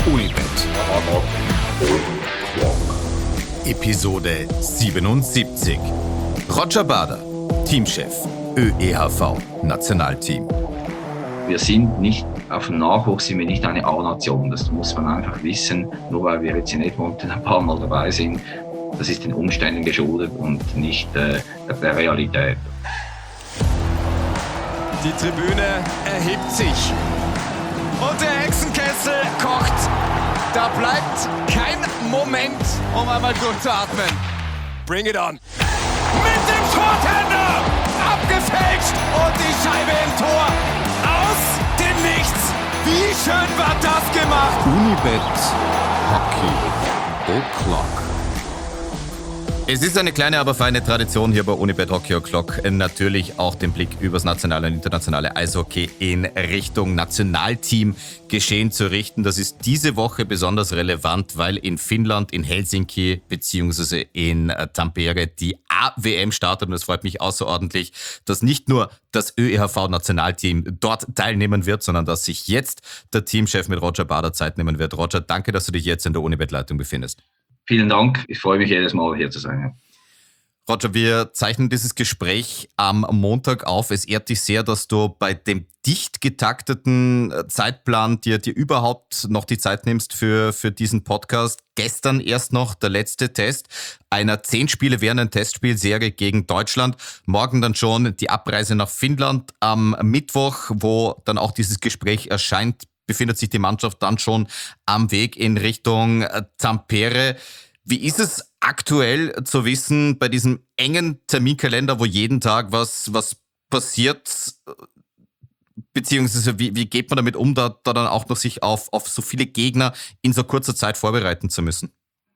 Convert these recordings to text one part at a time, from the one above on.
Unibet. Episode 77. Roger Bader, Teamchef, ÖEHV Nationalteam. Wir sind nicht auf dem Nachwuchs, sind wir nicht eine A-Nation. Das muss man einfach wissen. Nur weil wir jetzt in Edmonton ein paar Mal dabei sind, das ist den Umständen geschuldet und nicht der Realität. Die Tribüne erhebt sich und der Hexenkessel kocht. Da bleibt kein Moment, um einmal durchzuatmen. Bring it on. Mit dem Shorthander abgefälscht und die Scheibe im Tor. Aus dem Nichts. Wie schön war das gemacht? Unibet Hockey O'Clock. Es ist eine kleine, aber feine Tradition hier bei Unibet Hockey O'Clock, natürlich auch den Blick übers nationale und internationale Eishockey in Richtung Nationalteam geschehen zu richten. Das ist diese Woche besonders relevant, weil in Finnland, in Helsinki bzw. in Tampere die AWM startet und es freut mich außerordentlich, dass nicht nur das ÖEHV-Nationalteam dort teilnehmen wird, sondern dass sich jetzt der Teamchef mit Roger Bader Zeit nehmen wird. Roger, danke, dass du dich jetzt in der Unibet-Leitung befindest. Vielen Dank, ich freue mich jedes Mal hier zu sein. Roger, wir zeichnen dieses Gespräch am Montag auf. Es ehrt dich sehr, dass du bei dem dicht getakteten Zeitplan dir überhaupt noch die Zeit nimmst für diesen Podcast. Gestern erst noch der letzte Test einer 10 Spiele währenden Testspielserie gegen Deutschland. Morgen dann schon die Abreise nach Finnland. Am Mittwoch, wo dann auch dieses Gespräch erscheint, befindet sich die Mannschaft dann schon am Weg in Richtung Tampere. Wie ist es aktuell zu wissen, bei diesem engen Terminkalender, wo jeden Tag was passiert, beziehungsweise wie geht man damit um, da dann auch noch sich auf so viele Gegner in so kurzer Zeit vorbereiten zu müssen?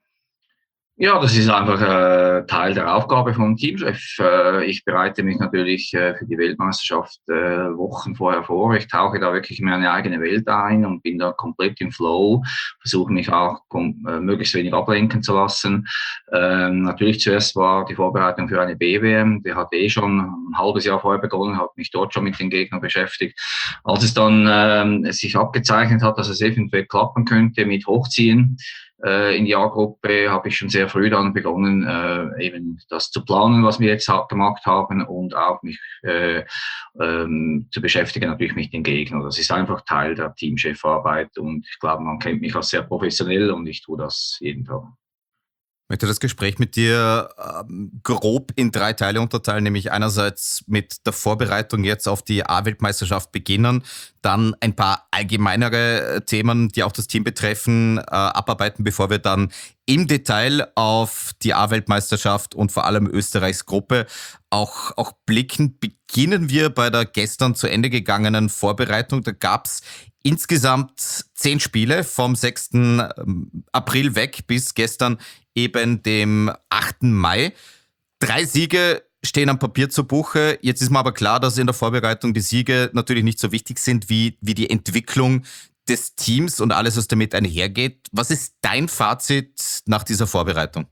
Ja, das ist einfach Teil der Aufgabe vom Teamchef. Ich bereite mich natürlich für die Weltmeisterschaft Wochen vorher vor. Ich tauche da wirklich in meine eigene Welt ein und bin da komplett im Flow, versuche mich auch möglichst wenig ablenken zu lassen. Natürlich zuerst war die Vorbereitung für eine BWM, die hat schon ein halbes Jahr vorher begonnen, hat mich dort schon mit den Gegnern beschäftigt. Als es dann sich abgezeichnet hat, dass es eventuell klappen könnte mit Hochziehen, in die A-Gruppe habe ich schon sehr früh dann begonnen, eben das zu planen, was wir jetzt gemacht haben und auch mich zu beschäftigen natürlich mit den Gegnern. Das ist einfach Teil der Teamchefarbeit und ich glaube, man kennt mich als sehr professionell und ich tue das jeden Tag. Ich möchte das Gespräch mit dir grob in 3 Teile unterteilen, nämlich einerseits mit der Vorbereitung jetzt auf die A-Weltmeisterschaft beginnen, dann ein paar allgemeinere Themen, die auch das Team betreffen, abarbeiten, bevor wir dann im Detail auf die A-Weltmeisterschaft und vor allem Österreichs Gruppe auch blicken. Beginnen wir bei der gestern zu Ende gegangenen Vorbereitung. Da gab es insgesamt 10 Spiele vom 6. April weg bis gestern eben dem 8. Mai. 3 Siege stehen am Papier zu Buche. Jetzt ist mir aber klar, dass in der Vorbereitung die Siege natürlich nicht so wichtig sind wie die Entwicklung des Teams und alles, was damit einhergeht. Was ist dein Fazit nach dieser Vorbereitung?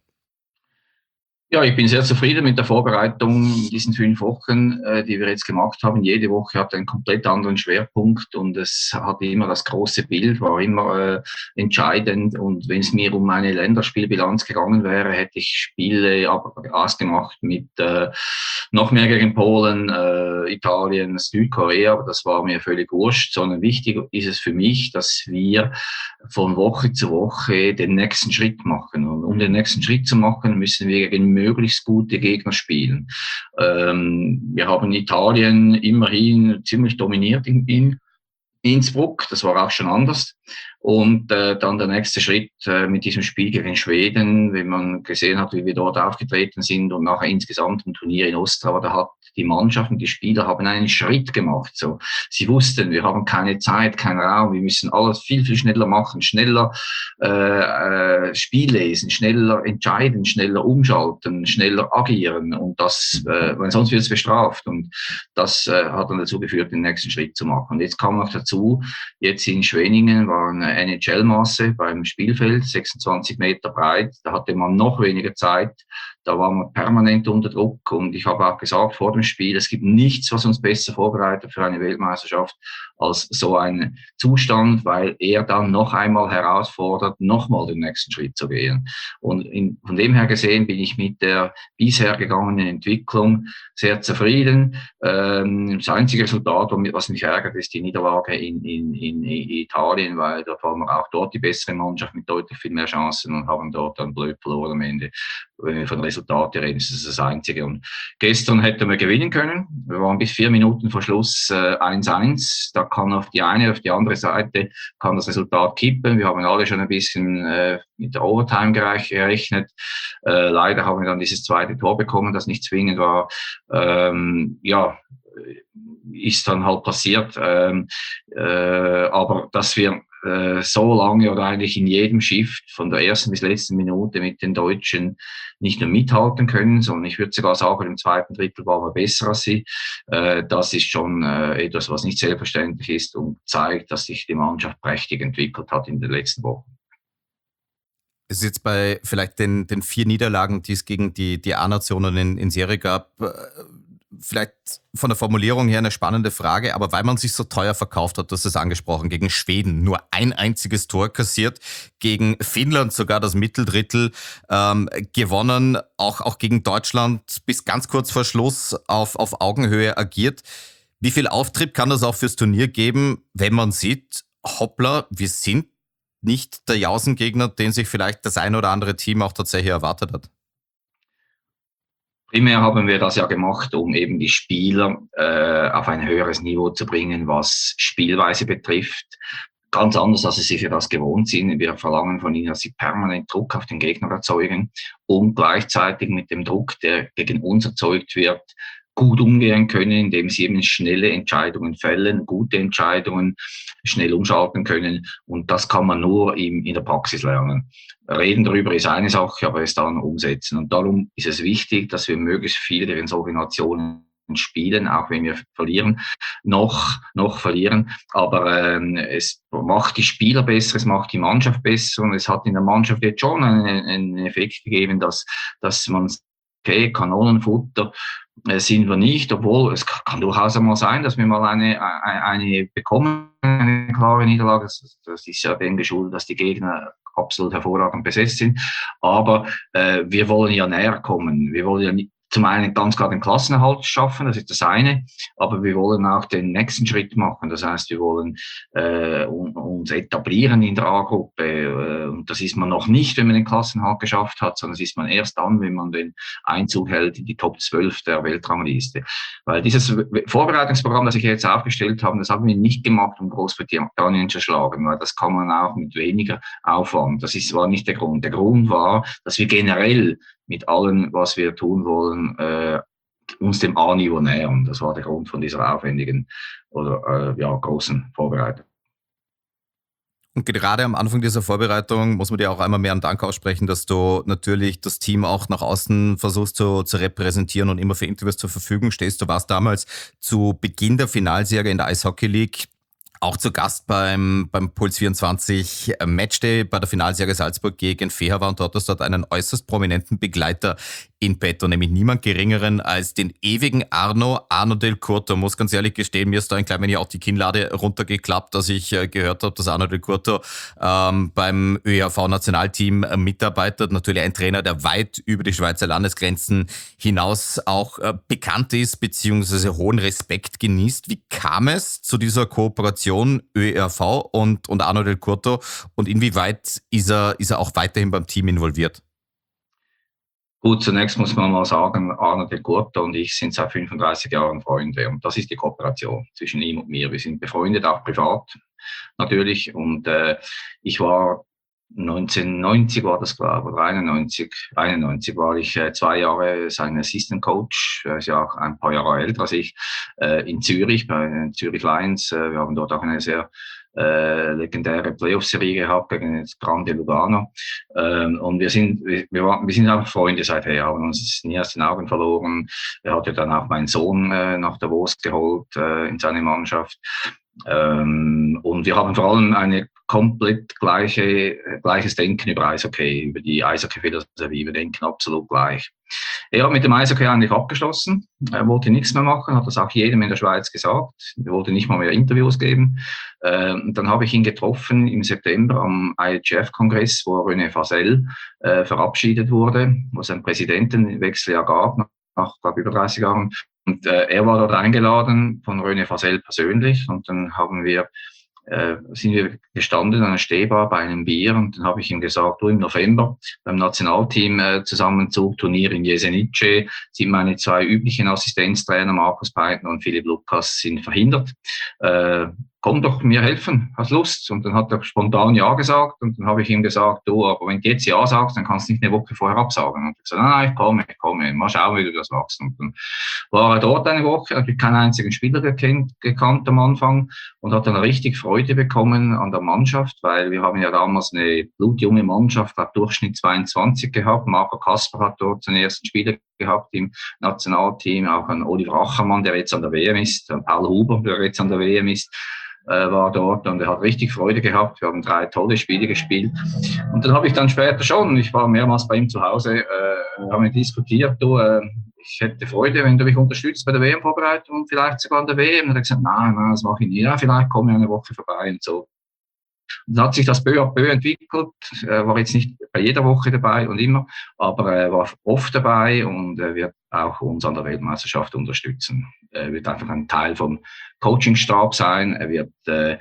Ja, ich bin sehr zufrieden mit der Vorbereitung in diesen 5 Wochen, die wir jetzt gemacht haben. Jede Woche hat einen komplett anderen Schwerpunkt und es hatte immer das große Bild, war immer entscheidend. Und wenn es mir um eine Länderspielbilanz gegangen wäre, hätte ich Spiele ausgemacht mit noch mehr gegen Polen, Italien, Südkorea. Aber das war mir völlig wurscht, sondern wichtig ist es für mich, dass wir von Woche zu Woche den nächsten Schritt machen. Und um den nächsten Schritt zu machen, müssen wir gegen möglichst gute Gegner spielen. Wir haben Italien immerhin ziemlich dominiert in Innsbruck, das war auch schon anders. Und dann der nächste Schritt mit diesem Spiel gegen Schweden, wenn man gesehen hat, wie wir dort aufgetreten sind und nachher insgesamt im Turnier in Ostrava, da hat die Mannschaft und die Spieler haben einen Schritt gemacht. So, sie wussten, wir haben keine Zeit, keinen Raum, wir müssen alles viel, viel schneller machen, schneller Spiel lesen, schneller entscheiden, schneller umschalten, schneller agieren und das, weil sonst wird es bestraft und das hat dann dazu geführt, den nächsten Schritt zu machen. Und jetzt kam noch dazu, jetzt in Schwenningen waren NHL-Maße beim Spielfeld, 26 Meter breit, da hatte man noch weniger Zeit, Da waren wir permanent unter Druck und ich habe auch gesagt vor dem Spiel, es gibt nichts, was uns besser vorbereitet für eine Weltmeisterschaft als so ein Zustand, weil er dann noch einmal herausfordert, nochmal den nächsten Schritt zu gehen. Und von dem her gesehen bin ich mit der bisher gegangenen Entwicklung sehr zufrieden. Das einzige Resultat, was mich ärgert, ist die Niederlage in Italien, weil da waren wir auch dort die bessere Mannschaft mit deutlich viel mehr Chancen und haben dort dann blöd verloren am Ende. Wenn wir von Resultaten reden, ist das Einzige. Und gestern hätten wir gewinnen können. Wir waren bis 4 Minuten vor Schluss 1-1. Da kann auf die eine, auf die andere Seite kann das Resultat kippen. Wir haben alle schon ein bisschen mit der Overtime gerechnet. Leider haben wir dann dieses zweite Tor bekommen, das nicht zwingend war. Ist dann halt passiert. Aber dass wir so lange oder eigentlich in jedem Shift von der ersten bis letzten Minute mit den Deutschen nicht nur mithalten können, sondern ich würde sogar sagen, im zweiten Drittel waren wir besser als sie. Das ist schon etwas, was nicht selbstverständlich ist und zeigt, dass sich die Mannschaft prächtig entwickelt hat in den letzten Wochen. Es ist jetzt bei vielleicht den 4 Niederlagen, die es gegen die A-Nationen in Serie gab, vielleicht von der Formulierung her eine spannende Frage, aber weil man sich so teuer verkauft hat, du hast es angesprochen, gegen Schweden nur ein einziges Tor kassiert, gegen Finnland sogar das Mitteldrittel gewonnen, auch gegen Deutschland bis ganz kurz vor Schluss auf Augenhöhe agiert. Wie viel Auftrieb kann das auch fürs Turnier geben, wenn man sieht, hoppla, wir sind nicht der Jausengegner, den sich vielleicht das ein oder andere Team auch tatsächlich erwartet hat? Primär haben wir das ja gemacht, um eben die Spieler auf ein höheres Niveau zu bringen, was Spielweise betrifft. Ganz anders, als sie sich für das gewohnt sind. Wir verlangen von ihnen, dass sie permanent Druck auf den Gegner erzeugen und gleichzeitig mit dem Druck, der gegen uns erzeugt wird, gut umgehen können, indem sie eben schnelle Entscheidungen fällen, gute Entscheidungen schnell umschalten können. Und das kann man nur in der Praxis lernen. Reden darüber ist eine Sache, aber es dann umsetzen. Und darum ist es wichtig, dass wir möglichst viele in solchen Nationen spielen, auch wenn wir verlieren, noch verlieren. Aber es macht die Spieler besser, es macht die Mannschaft besser und es hat in der Mannschaft jetzt schon einen Effekt gegeben, dass man okay, Kanonenfutter sind wir nicht, obwohl es kann durchaus einmal sein, dass wir mal eine bekommen, eine klare Niederlage. Das ist ja dem geschuldet, dass die Gegner absolut hervorragend besetzt sind. Aber wir wollen ja näher kommen. Wir wollen ja nicht zum einen ganz klar den Klassenerhalt schaffen, das ist das eine, aber wir wollen auch den nächsten Schritt machen. Das heißt, wir wollen uns etablieren in der A-Gruppe. Und das ist man noch nicht, wenn man den Klassenerhalt geschafft hat, sondern das ist man erst dann, wenn man den Einzug hält in die Top 12 der Weltrangliste. Weil dieses Vorbereitungsprogramm, das ich jetzt aufgestellt habe, das haben wir nicht gemacht, um Großbritannien zu schlagen, weil das kann man auch mit weniger Aufwand. War nicht der Grund. Der Grund war, dass wir generell mit allem, was wir tun wollen, uns dem A-Niveau nähern. Das war der Grund von dieser aufwendigen oder großen Vorbereitung. Und gerade am Anfang dieser Vorbereitung muss man dir auch einmal mehr einen Dank aussprechen, dass du natürlich das Team auch nach außen versuchst zu repräsentieren und immer für Interviews zur Verfügung stehst. Du warst damals zu Beginn der Finalserie in der Eishockey League auch zu Gast beim Puls 24 Matchday bei der Finalserie Salzburg gegen Feher war und dort hast du einen äußerst prominenten Begleiter in petto, nämlich niemand Geringeren als den ewigen Arno Del Curto. Muss ganz ehrlich gestehen, mir ist da ein klein wenig auch die Kinnlade runtergeklappt, dass ich gehört habe, dass Arno Del Curto beim ÖHV-Nationalteam mitarbeitet. Natürlich ein Trainer, der weit über die Schweizer Landesgrenzen hinaus auch bekannt ist, beziehungsweise hohen Respekt genießt. Wie kam es zu dieser Kooperation ÖRV und Arno Del Curto und inwieweit ist er auch weiterhin beim Team involviert? Gut, zunächst muss man mal sagen, Arno Del Curto und ich sind seit 35 Jahren Freunde und das ist die Kooperation zwischen ihm und mir. Wir sind befreundet, auch privat natürlich und ich war 1990 war das, glaube ich, oder 91 war ich 2 Jahre sein Assistant Coach, er ist ja auch ein paar Jahre älter als ich, in Zürich, bei den Zürich Lions. Wir haben dort auch eine sehr legendäre Playoff-Serie gehabt gegen das Grande Lugano. Und wir sind einfach Freunde seither, haben uns nie aus den Augen verloren. Er hatte dann auch meinen Sohn nach Davos geholt in seine Mannschaft. Und wir haben vor allem eine komplett gleiches Denken über Eishockey, über die Eishockey-Philosophie. Wir denken absolut gleich. Er hat mit dem Eishockey eigentlich abgeschlossen. Er wollte nichts mehr machen, hat das auch jedem in der Schweiz gesagt. Er wollte nicht mal mehr Interviews geben. Dann habe ich ihn getroffen im September am IHF-Kongress, wo René Fasel verabschiedet wurde, wo es einen Präsidentenwechsel ja gab, nach über 30 Jahren. Und er war dort eingeladen von René Fasel persönlich. Und dann sind wir gestanden an einer Stehbar bei einem Bier und dann habe ich ihm gesagt, im November beim Nationalteam Zusammenzug-Turnier in Jesenice sind meine 2 üblichen Assistenztrainer Markus Peitner und Philipp Lukas sind verhindert. Komm doch mir helfen, hast Lust? Und dann hat er spontan Ja gesagt und dann habe ich ihm gesagt, du, aber wenn du jetzt Ja sagst, dann kannst du nicht eine Woche vorher absagen. Und er gesagt, nein, ich komme, mal schauen, wie du das machst. Und dann war er dort eine Woche, hat keinen einzigen Spieler gekannt am Anfang und hat dann richtig Freude bekommen an der Mannschaft, weil wir haben ja damals eine blutjunge Mannschaft, hat Durchschnitt 22 gehabt. Marco Kasper hat dort seinen ersten Spieler gehabt im Nationalteam, auch ein Oliver Achermann, der jetzt an der WM ist, Paul Huber, der jetzt an der WM ist, war dort und er hat richtig Freude gehabt. Wir haben 3 tolle Spiele gespielt. Und dann habe ich dann später schon, ich war mehrmals bei ihm zu Hause, haben wir diskutiert, ich hätte Freude, wenn du mich unterstützt bei der WM-Vorbereitung und vielleicht sogar an der WM. Und er hat gesagt, nein, das mache ich nicht. Ja, vielleicht komme ich eine Woche vorbei und so. Und dann hat sich das peu à peu entwickelt. Er war jetzt nicht bei jeder Woche dabei und immer, aber er war oft dabei und er wird auch uns an der Weltmeisterschaft unterstützen. Er wird einfach ein Teil vom Coachingstab sein. Er wird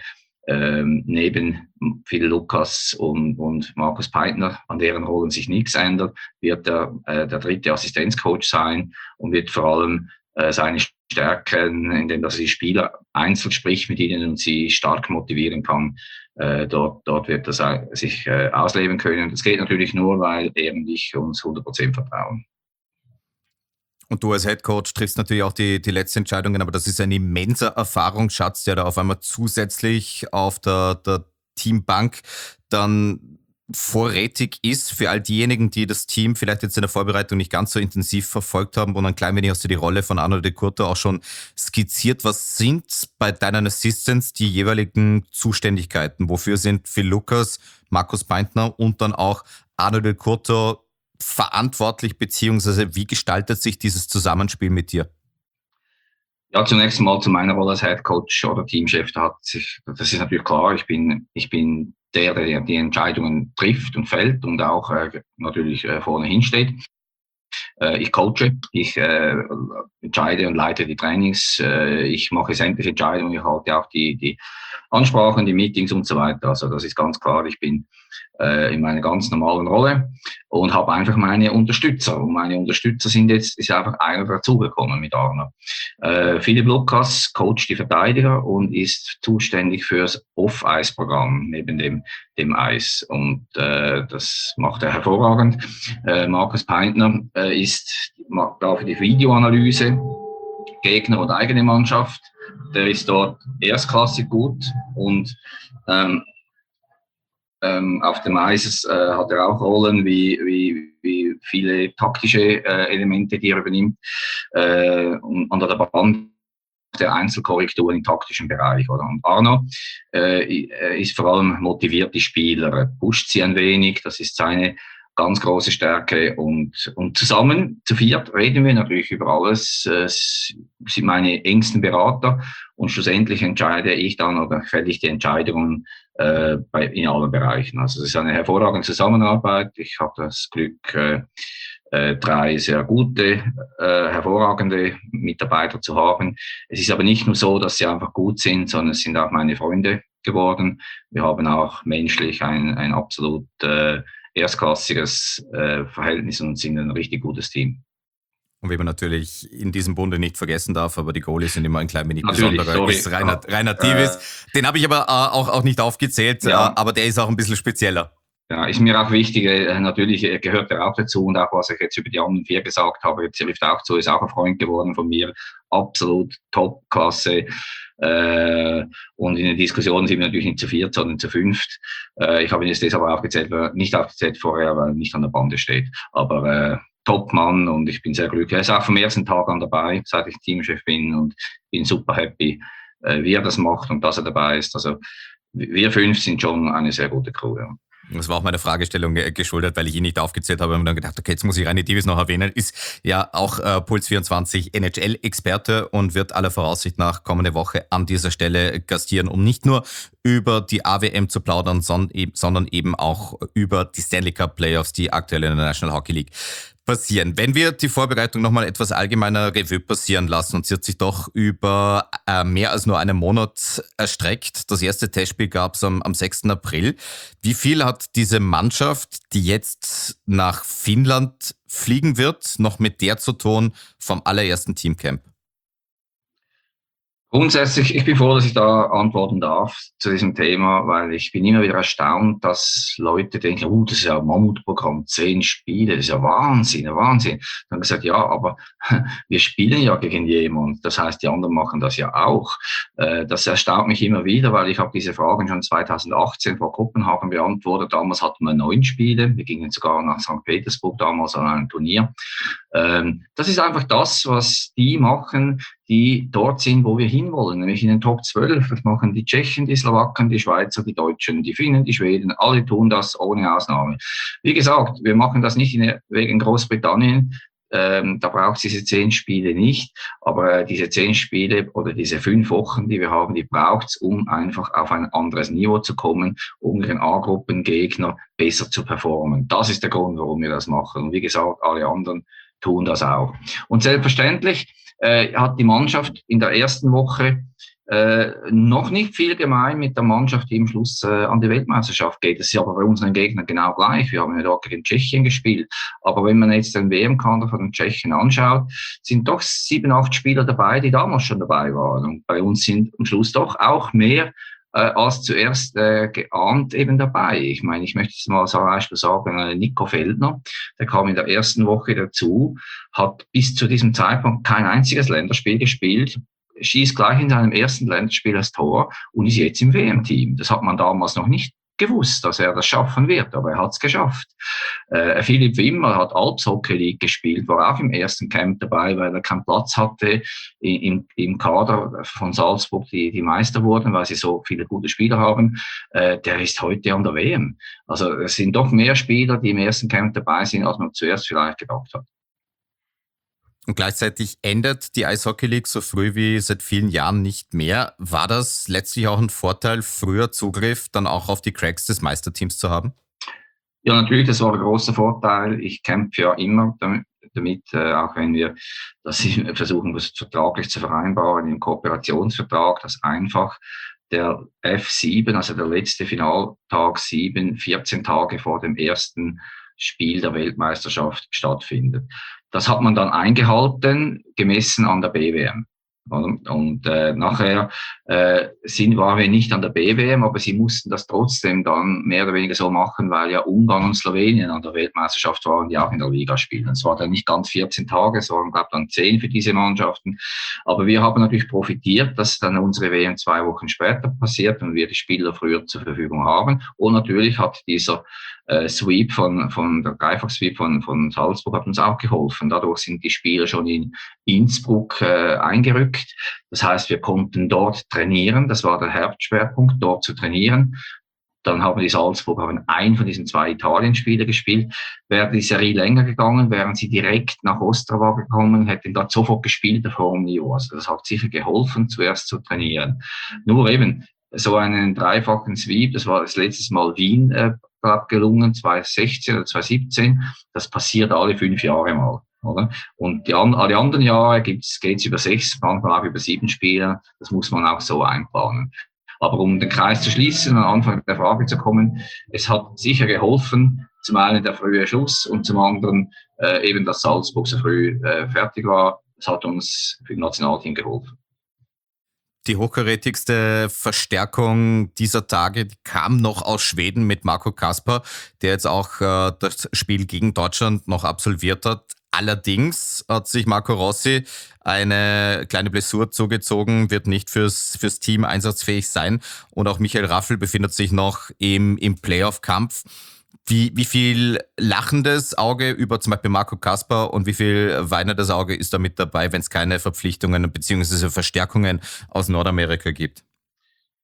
neben Phil Lukas und Markus Peitner, an deren Rollen sich nichts ändert, wird der 3. Assistenzcoach sein und wird vor allem seine Stärken, indem er die Spieler einzeln spricht mit ihnen und sie stark motivieren kann. Dort wird er sich ausleben können. Das geht natürlich nur, weil er und ich uns 100% vertrauen. Und du als Headcoach triffst natürlich auch die letzten Entscheidungen, aber das ist ein immenser Erfahrungsschatz, der da auf einmal zusätzlich auf der Teambank dann vorrätig ist für all diejenigen, die das Team vielleicht jetzt in der Vorbereitung nicht ganz so intensiv verfolgt haben. Und ein klein wenig hast du die Rolle von Arno De Curto auch schon skizziert. Was sind bei deinen Assistants die jeweiligen Zuständigkeiten? Wofür sind Phil Lukas, Markus Peitner und dann auch Arno De Curto verantwortlich, beziehungsweise wie gestaltet sich dieses Zusammenspiel mit dir? Ja, zunächst mal zu meiner Rolle als Head Coach oder Teamchef, das ist natürlich klar, ich bin der die Entscheidungen trifft und fällt und auch natürlich vorne hinsteht. Ich coache, ich entscheide und leite die Trainings, ich mache sämtliche Entscheidungen, ich halte auch die Ansprachen, die Meetings und so weiter. Also das ist ganz klar, ich bin in meiner ganz normalen Rolle und habe einfach meine Unterstützer. Und meine Unterstützer ist einfach einer dazugekommen mit Arno. Philipp Lukas coacht die Verteidiger und ist zuständig fürs Off-Eis-Programm neben dem Eis. Und das macht er hervorragend. Markus Peitner macht dafür die Videoanalyse, Gegner und eigene Mannschaft. Der ist dort erstklassig gut und auf dem Eis hat er auch Rollen wie viele taktische Elemente, die er übernimmt. Und an der Band der Einzelkorrekturen im taktischen Bereich. Oder? Und Arno ist vor allem motiviert die Spieler, er pusht sie ein wenig, das ist seine ganz große Stärke und zusammen, zu viert, reden wir natürlich über alles. Sind meine engsten Berater und schlussendlich entscheide ich dann oder fälle ich die Entscheidungen in allen Bereichen. Also es ist eine hervorragende Zusammenarbeit. Ich habe das Glück, 3 sehr gute, hervorragende Mitarbeiter zu haben. Es ist aber nicht nur so, dass sie einfach gut sind, sondern es sind auch meine Freunde geworden. Wir haben auch menschlich ein absolut erstklassiges Verhältnis und sind ein richtig gutes Team. Und wie man natürlich in diesem Bunde nicht vergessen darf, aber die Goalies sind immer ein klein wenig besonderer, ist Rainer Dievis. Den habe ich aber auch nicht aufgezählt, aber der ist auch ein bisschen spezieller. Ja, ist mir auch wichtig, natürlich gehört er auch dazu und auch was ich jetzt über die anderen 4 gesagt habe, jetzt trifft auch zu, ist auch ein Freund geworden von mir, absolut Top-Klasse. Und in den Diskussionen sind wir natürlich nicht zu 4, sondern zu 5. Ich habe ihn jetzt deshalb nicht aufgezählt vorher, weil er nicht an der Bande steht. Aber Top-Mann und ich bin sehr glücklich. Er ist auch vom ersten Tag an dabei, seit ich Teamchef bin und bin super happy, wie er das macht und dass er dabei ist. Also wir 5 sind schon eine sehr gute Crew. Ja. Das war auch meine Fragestellung geschuldet, weil ich ihn nicht aufgezählt habe und dann gedacht, okay, jetzt muss ich Reini Davies noch erwähnen. Ist ja auch Puls24 NHL-Experte und wird aller Voraussicht nach kommende Woche an dieser Stelle gastieren, um nicht nur über die AWM zu plaudern, sondern eben auch über die Stanley Cup Playoffs, die aktuell in der National Hockey League passieren. Wenn wir die Vorbereitung nochmal etwas allgemeiner Revue passieren lassen, und sie hat sich doch über mehr als nur einen Monat erstreckt. Das erste Testspiel gab es am 6. April. Wie viel hat diese Mannschaft, die jetzt nach Finnland fliegen wird, noch mit der zu tun vom allerersten Teamcamp? Grundsätzlich, ich bin froh, dass ich da antworten darf zu diesem Thema, weil ich bin immer wieder erstaunt, dass Leute denken, das ist ja ein Mammutprogramm, 10 Spiele, das ist ja Wahnsinn, Wahnsinn. Dann haben gesagt, ja, aber wir spielen ja gegen jemanden, das heißt, die anderen machen das ja auch. Das erstaunt mich immer wieder, weil ich habe diese Fragen schon 2018 vor Kopenhagen beantwortet. Damals hatten wir 9 Spiele, wir gingen sogar nach St. Petersburg damals an einem Turnier. Das ist einfach das, was die machen, die dort sind, wo wir hinwollen, nämlich in den Top 12. Das machen die Tschechen, die Slowaken, die Schweizer, die Deutschen, die Finnen, die Schweden. Alle tun das ohne Ausnahme. Wie gesagt, wir machen das nicht wegen Großbritannien. Da braucht es diese 10 Spiele nicht. Aber diese 10 Spiele oder diese 5 Wochen, die wir haben, die braucht es, um einfach auf ein anderes Niveau zu kommen, um den A-Gruppengegner besser zu performen. Das ist der Grund, warum wir das machen. Und wie gesagt, alle anderen tun das auch. Und selbstverständlich hat die Mannschaft in der ersten Woche noch nicht viel gemein mit der Mannschaft, die im Schluss an die Weltmeisterschaft geht. Das ist aber bei unseren Gegnern genau gleich. Wir haben ja dort gegen Tschechien gespielt. Aber wenn man jetzt den WM-Kader von den Tschechen anschaut, sind doch 7, 8 Spieler dabei, die damals schon dabei waren. Und bei uns sind am Schluss doch auch mehr als zuerst geahnt eben dabei. Ich meine, ich möchte jetzt mal zum Beispiel sagen, Nico Feldner, der kam in der ersten Woche dazu, hat bis zu diesem Zeitpunkt kein einziges Länderspiel gespielt, schießt gleich in seinem ersten Länderspiel das Tor und ist jetzt im WM-Team. Das hat man damals noch nicht gewusst, dass er das schaffen wird, aber er hat es geschafft. Philipp Wimmer hat Alps Hockey League gespielt, war auch im ersten Camp dabei, weil er keinen Platz hatte im Kader von Salzburg, die Meister wurden, weil sie so viele gute Spieler haben. Der ist heute an der WM. Also es sind doch mehr Spieler, die im ersten Camp dabei sind, als man zuerst vielleicht gedacht hat. Und gleichzeitig endet die Eishockey League so früh wie seit vielen Jahren nicht mehr. War das letztlich auch ein Vorteil, früher Zugriff dann auch auf die Cracks des Meisterteams zu haben? Ja, natürlich, das war ein großer Vorteil. Ich kämpfe ja immer damit, auch wenn wir das versuchen, das vertraglich zu vereinbaren, im Kooperationsvertrag, dass einfach der F7, also der letzte Finaltag 7, 14 Tage vor dem ersten Spiel der Weltmeisterschaft stattfindet. Das hat man dann eingehalten, gemessen an der BWM. Und nachher waren wir nicht an der BWM, aber sie mussten das trotzdem dann mehr oder weniger so machen, weil ja Ungarn und Slowenien an der Weltmeisterschaft waren, die auch in der Liga spielen. Es war dann nicht ganz 14 Tage, es waren, glaube ich, dann 10 für diese Mannschaften. Aber wir haben natürlich profitiert, dass dann unsere WM 2 Wochen später passiert und wir die Spieler früher zur Verfügung haben. Und natürlich hat dieser Sweep von der Dreifach-Sweep von Salzburg hat uns auch geholfen. Dadurch sind die Spieler schon in Innsbruck eingerückt. Das heißt, wir konnten dort trainieren. Das war der Hauptschwerpunkt, dort zu trainieren. Dann haben die Salzburg einen von diesen 2 Italien-Spiele gespielt. Wäre die Serie länger gegangen, wären sie direkt nach Ostrava gekommen, hätten dort sofort gespielt auf hohem Niveau. Also das hat sicher geholfen, zuerst zu trainieren. Nur eben so einen dreifachen Sweep, das war das letzte Mal Wien gelungen, 2016 oder 2017. Das passiert alle 5 Jahre mal. Oder? Und alle anderen Jahre geht's über 6, manchmal auch über 7 Spiele. Das muss man auch so einplanen. Aber um den Kreis zu schließen und am Anfang der Frage zu kommen, es hat sicher geholfen, zum einen der frühe Schluss und zum anderen eben, dass Salzburg so früh fertig war. Das hat uns für das Nationalteam geholfen. Die hochkarätigste Verstärkung dieser Tage kam noch aus Schweden mit Marco Kasper, der jetzt auch das Spiel gegen Deutschland noch absolviert hat. Allerdings hat sich Marco Rossi eine kleine Blessur zugezogen, wird nicht fürs Team einsatzfähig sein. Und auch Michael Raffl befindet sich noch im Playoff-Kampf. Wie viel lachendes Auge über zum Beispiel Marco Kasper und wie viel weinendes Auge ist da mit dabei, wenn es keine Verpflichtungen bzw. Verstärkungen aus Nordamerika gibt?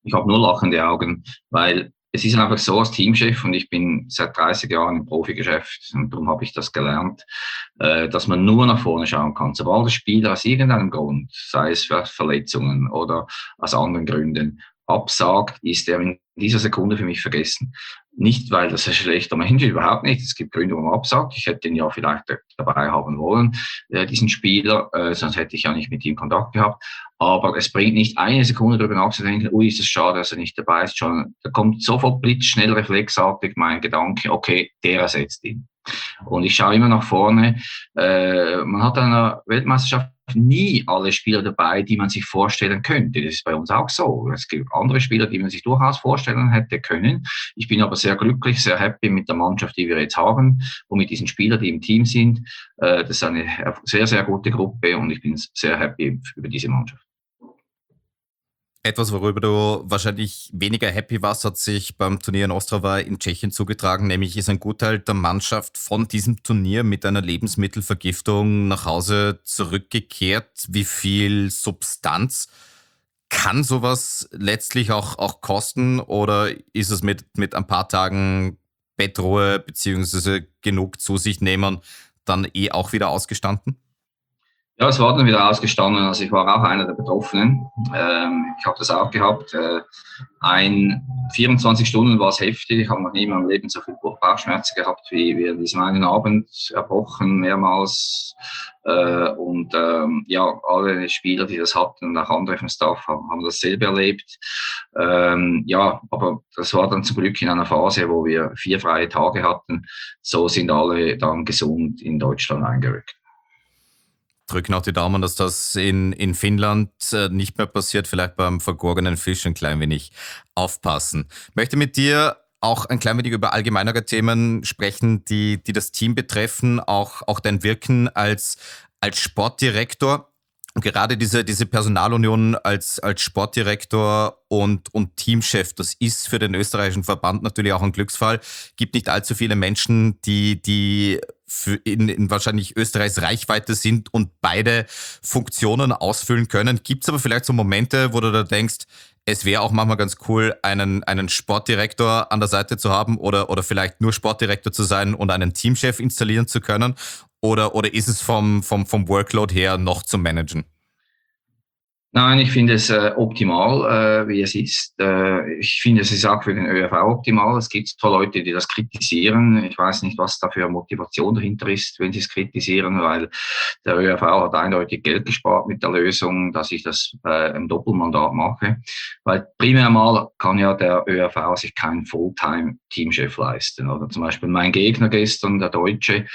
Ich habe nur lachende Augen, weil es ist einfach so als Teamchef, und ich bin seit 30 Jahren im Profigeschäft und darum habe ich das gelernt, dass man nur nach vorne schauen kann. Sobald der Spieler aus irgendeinem Grund, sei es für Verletzungen oder aus anderen Gründen, absagt, ist er in dieser Sekunde für mich vergessen. Nicht, weil das ein schlechter Mensch ist, überhaupt nicht. Es gibt Gründe, warum er absagt. Ich hätte ihn ja vielleicht dabei haben wollen, diesen Spieler, sonst hätte ich ja nicht mit ihm Kontakt gehabt. Aber es bringt nicht eine Sekunde darüber nachzudenken, ui, ist es schade, dass er nicht dabei ist. Schon, da kommt sofort blitzschnell, reflexartig mein Gedanke, okay, der ersetzt ihn. Und ich schaue immer nach vorne. Man hat an einer Weltmeisterschaft nie alle Spieler dabei, die man sich vorstellen könnte. Das ist bei uns auch so. Es gibt andere Spieler, die man sich durchaus vorstellen hätte können. Ich bin aber sehr glücklich, sehr happy mit der Mannschaft, die wir jetzt haben und mit diesen Spielern, die im Team sind. Das ist eine sehr, sehr gute Gruppe und ich bin sehr happy über diese Mannschaft. Etwas, worüber du wahrscheinlich weniger happy warst, hat sich beim Turnier in Ostrava in Tschechien zugetragen, nämlich ist ein Gutteil der Mannschaft von diesem Turnier mit einer Lebensmittelvergiftung nach Hause zurückgekehrt. Wie viel Substanz kann sowas letztlich auch kosten, oder ist es mit ein paar Tagen Bettruhe beziehungsweise genug zu sich nehmen dann auch wieder ausgestanden? Ja, es war dann wieder ausgestanden. Also ich war auch einer der Betroffenen. Ich habe das auch gehabt. 24 Stunden war es heftig. Ich habe noch nie in meinem Leben so viel Bauchschmerzen gehabt wie diesen einen Abend, erbrochen mehrmals. Ja, alle Spieler, die das hatten und auch andere vom Staff haben dasselbe erlebt. Ja, aber das war dann zum Glück in einer Phase, wo wir 4 freie Tage hatten. So sind alle dann gesund in Deutschland eingerückt. Drücken auch die Daumen, dass das in Finnland nicht mehr passiert. Vielleicht beim vergorenen Fisch ein klein wenig aufpassen. Ich möchte mit dir auch ein klein wenig über allgemeinere Themen sprechen, die das Team betreffen, auch dein Wirken als Sportdirektor. Und gerade diese Personalunion als Sportdirektor und Teamchef, das ist für den österreichischen Verband natürlich auch ein Glücksfall. Gibt nicht allzu viele Menschen, die in wahrscheinlich Österreichs Reichweite sind und beide Funktionen ausfüllen können. Gibt es aber vielleicht so Momente, wo du da denkst, es wäre auch manchmal ganz cool, einen Sportdirektor an der Seite zu haben oder vielleicht nur Sportdirektor zu sein und einen Teamchef installieren zu können? Oder ist es vom Workload her noch zu managen? Nein, ich finde es optimal, wie es ist. Ich finde, es ist auch für den ÖRV optimal. Es gibt zwar Leute, die das kritisieren. Ich weiß nicht, was da für Motivation dahinter ist, wenn sie es kritisieren, weil der ÖRV hat eindeutig Geld gespart mit der Lösung, dass ich das im Doppelmandat mache. Weil primär mal kann ja der ÖRV sich keinen Fulltime-Teamchef leisten. Oder zum Beispiel mein Gegner gestern, der Deutsche,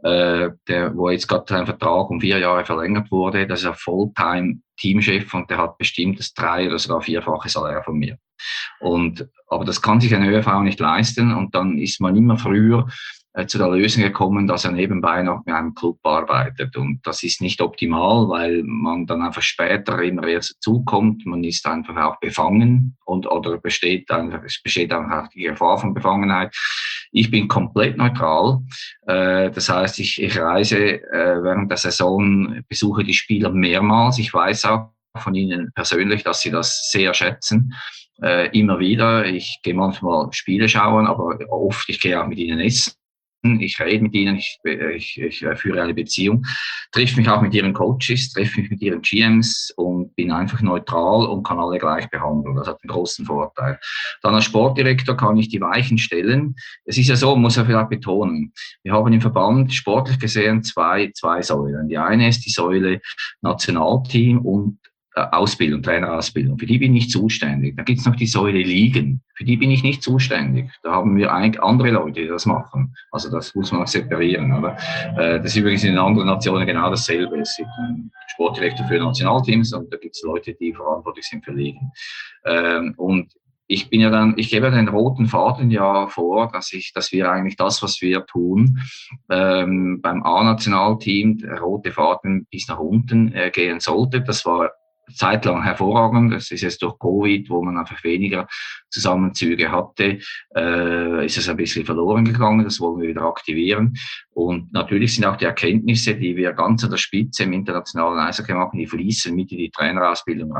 wo jetzt gerade sein Vertrag um 4 Jahre verlängert wurde, das ist ein Fulltime-Teamchef und der hat bestimmt das 3- oder sogar 4-fache Salär von mir. Aber das kann sich ein ÖRV nicht leisten und dann ist man immer früher zu der Lösung gekommen, dass er nebenbei noch mit einem Club arbeitet. Und das ist nicht optimal, weil man dann einfach später immer erst dazukommt. Man ist einfach auch befangen es besteht einfach die Gefahr von Befangenheit. Ich bin komplett neutral. Das heißt, ich reise während der Saison, besuche die Spieler mehrmals. Ich weiß auch von ihnen persönlich, dass sie das sehr schätzen. Immer wieder. Ich gehe manchmal Spiele schauen, aber oft, ich gehe auch mit ihnen essen. Ich rede mit ihnen, ich führe eine Beziehung, treffe mich auch mit ihren Coaches, treffe mich mit ihren GMs und bin einfach neutral und kann alle gleich behandeln. Das hat einen großen Vorteil. Dann als Sportdirektor kann ich die Weichen stellen. Es ist ja so, muss ich vielleicht betonen, wir haben im Verband sportlich gesehen zwei Säulen. Die eine ist die Säule Nationalteam und Ausbildung, Trainerausbildung. Für die bin ich zuständig. Da gibt's noch die Säule Ligen. Für die bin ich nicht zuständig. Da haben wir eigentlich andere Leute, die das machen. Also das muss man auch separieren. Oder? Das ist übrigens in anderen Nationen genau dasselbe. Es gibt einen Sportdirektor für Nationalteams und da gibt's Leute, die verantwortlich sind für Ligen. Und ich gebe ja den roten Faden ja vor, dass wir eigentlich das, was wir tun, beim A-Nationalteam, der rote Faden bis nach unten gehen sollte. Das war zeitlang hervorragend. Das ist jetzt durch Covid, wo man einfach weniger Zusammenzüge hatte, ist es ein bisschen verloren gegangen. Das wollen wir wieder aktivieren. Und natürlich sind auch die Erkenntnisse, die wir ganz an der Spitze im internationalen Eishockey machen, die fließen mit in die Trainerausbildung rein.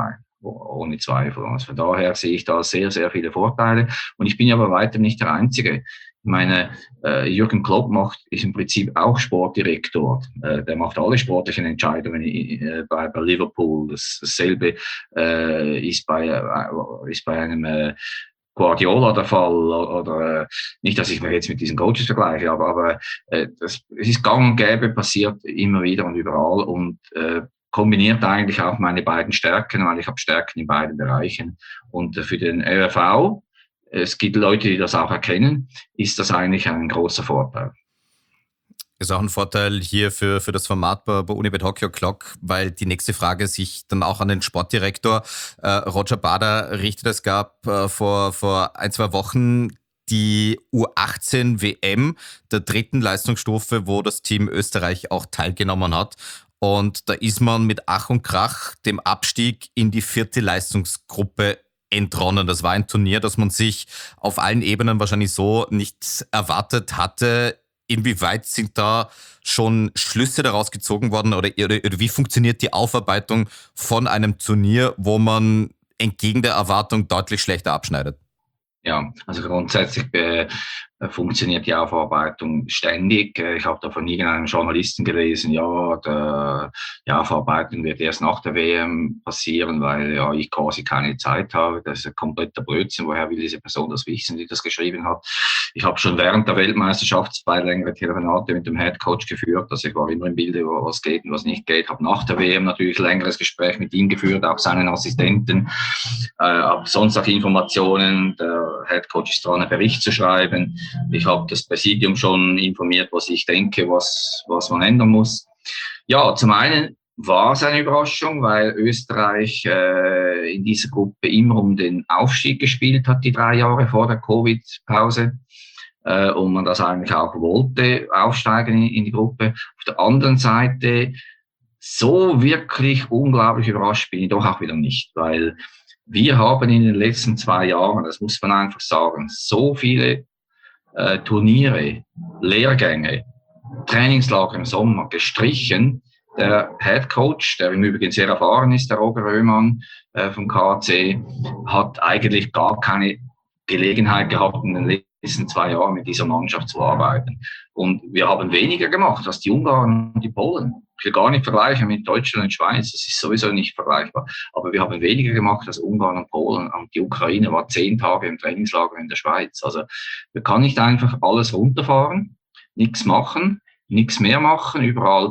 ohne Zweifel. Also von daher sehe ich da sehr, sehr viele Vorteile. Und ich bin ja bei weitem nicht der Einzige. Ich meine, Jürgen Klopp ist im Prinzip auch Sportdirektor. Der macht alle sportlichen Entscheidungen bei Liverpool. Dasselbe ist bei einem Guardiola der Fall, oder nicht, dass ich mich jetzt mit diesen Coaches vergleiche, aber es ist gang und gäbe, passiert immer wieder und überall und kombiniert eigentlich auch meine beiden Stärken, weil ich habe Stärken in beiden Bereichen. Und für den ÖRV, es gibt Leute, die das auch erkennen, ist das eigentlich ein großer Vorteil. Ist auch ein Vorteil hier für das Format bei Unibet Hockey O'Clock, weil die nächste Frage sich dann auch an den Sportdirektor Roger Bader richtet. Es gab vor 1-2 Wochen die U18 WM der 3. Leistungsstufe, wo das Team Österreich auch teilgenommen hat. Und da ist man mit Ach und Krach dem Abstieg in die 4. Leistungsgruppe entronnen. Das war ein Turnier, das man sich auf allen Ebenen wahrscheinlich so nicht erwartet hatte. Inwieweit sind da schon Schlüsse daraus gezogen worden oder wie funktioniert die Aufarbeitung von einem Turnier, wo man entgegen der Erwartung deutlich schlechter abschneidet? Ja, also grundsätzlich funktioniert die Aufarbeitung ständig. Ich habe da von irgendeinem Journalisten gelesen, die Aufarbeitung wird erst nach der WM passieren, weil ich quasi keine Zeit habe. Das ist ein kompletter Blödsinn. Woher will diese Person das wissen, die das geschrieben hat? Ich habe schon während der Weltmeisterschaft 2 längere Telefonate mit dem Headcoach geführt. Also ich war immer im Bilde, was geht und was nicht geht. Habe nach der WM natürlich längeres Gespräch mit ihm geführt, auch seinen Assistenten. Habe sonst auch Informationen. Der Headcoach ist dran, einen Bericht zu schreiben. Ich habe das Präsidium schon informiert, was ich denke, was man ändern muss. Ja, zum einen war es eine Überraschung, weil Österreich in dieser Gruppe immer um den Aufstieg gespielt hat, die 3 Jahre vor der Covid-Pause. Und man das eigentlich auch wollte, aufsteigen in die Gruppe. Auf der anderen Seite, so wirklich unglaublich überrascht bin ich doch auch wieder nicht, weil wir haben in den letzten 2 Jahren, das muss man einfach sagen, so viele Turniere, Lehrgänge, Trainingslager im Sommer gestrichen. Der Head Coach, der im Übrigen sehr erfahren ist, der Roger Röhmann vom KAC, hat eigentlich gar keine Gelegenheit gehabt, in den letzten 2 Jahren mit dieser Mannschaft zu arbeiten. Und wir haben weniger gemacht als die Ungarn und die Polen. Ich will gar nicht vergleichen mit Deutschland und Schweiz, das ist sowieso nicht vergleichbar. Aber wir haben weniger gemacht als Ungarn und Polen. Und die Ukraine war 10 Tage im Trainingslager in der Schweiz. Also wir können nicht einfach alles runterfahren, nichts machen, nichts mehr machen, überall,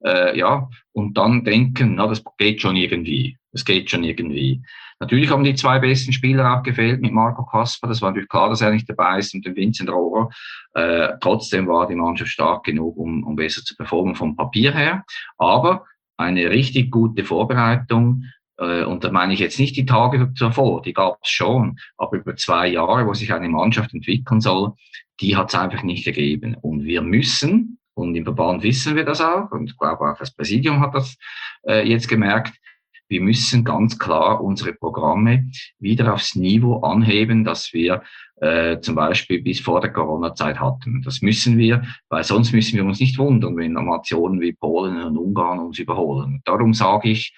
und dann denken, das geht schon irgendwie. Das geht schon irgendwie. Natürlich haben die 2 besten Spieler auch gefehlt mit Marco Kasper. Das war natürlich klar, dass er nicht dabei ist und dem Vincent Rohrer. Trotzdem war die Mannschaft stark genug, um besser zu performen vom Papier her. Aber eine richtig gute Vorbereitung, und da meine ich jetzt nicht die Tage davor, die gab es schon, aber über 2 Jahre, wo sich eine Mannschaft entwickeln soll, die hat es einfach nicht gegeben. Und wir müssen, und im Verband wissen wir das auch, und ich glaube auch das Präsidium hat das jetzt gemerkt, wir müssen ganz klar unsere Programme wieder aufs Niveau anheben, das wir zum Beispiel bis vor der Corona-Zeit hatten. Das müssen wir, weil sonst müssen wir uns nicht wundern, wenn Nationen wie Polen und Ungarn uns überholen. Darum sage ich,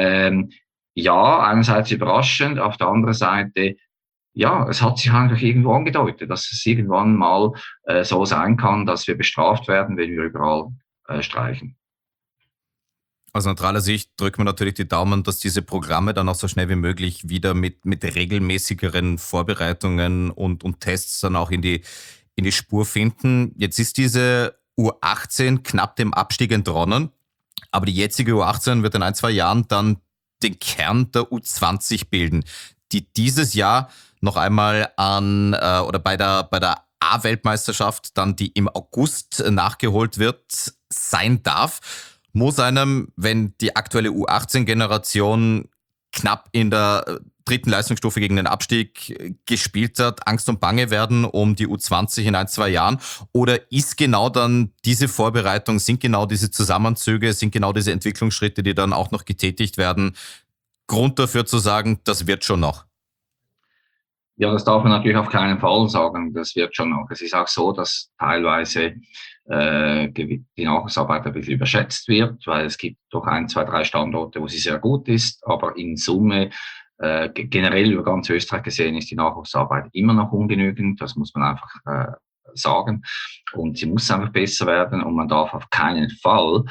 einerseits überraschend, auf der anderen Seite, es hat sich einfach irgendwo angedeutet, dass es irgendwann mal so sein kann, dass wir bestraft werden, wenn wir überall streichen. Aus neutraler Sicht drückt man natürlich die Daumen, dass diese Programme dann auch so schnell wie möglich wieder mit regelmäßigeren Vorbereitungen und Tests dann auch in die Spur finden. Jetzt ist diese U18 knapp dem Abstieg entronnen, aber die jetzige U18 wird in 1-2 Jahren dann den Kern der U20 bilden, die dieses Jahr noch einmal bei der A-Weltmeisterschaft, dann die im August nachgeholt wird, sein darf. Muss einem, wenn die aktuelle U18-Generation knapp in der 3. Leistungsstufe gegen den Abstieg gespielt hat, Angst und Bange werden um die U20 in 1-2 Jahren? Oder ist genau dann diese Vorbereitung, sind genau diese Zusammenzüge, sind genau diese Entwicklungsschritte, die dann auch noch getätigt werden, Grund dafür zu sagen, das wird schon noch? Ja, das darf man natürlich auf keinen Fall sagen, das wird schon noch. Es ist auch so, dass teilweise die Nachwuchsarbeit ein bisschen überschätzt wird, weil es gibt doch 1, 2, 3 Standorte, wo sie sehr gut ist, aber in Summe Generell über ganz Österreich gesehen ist die Nachwuchsarbeit immer noch ungenügend. Das muss man einfach sagen. Und sie muss einfach besser werden. Und man darf auf keinen Fall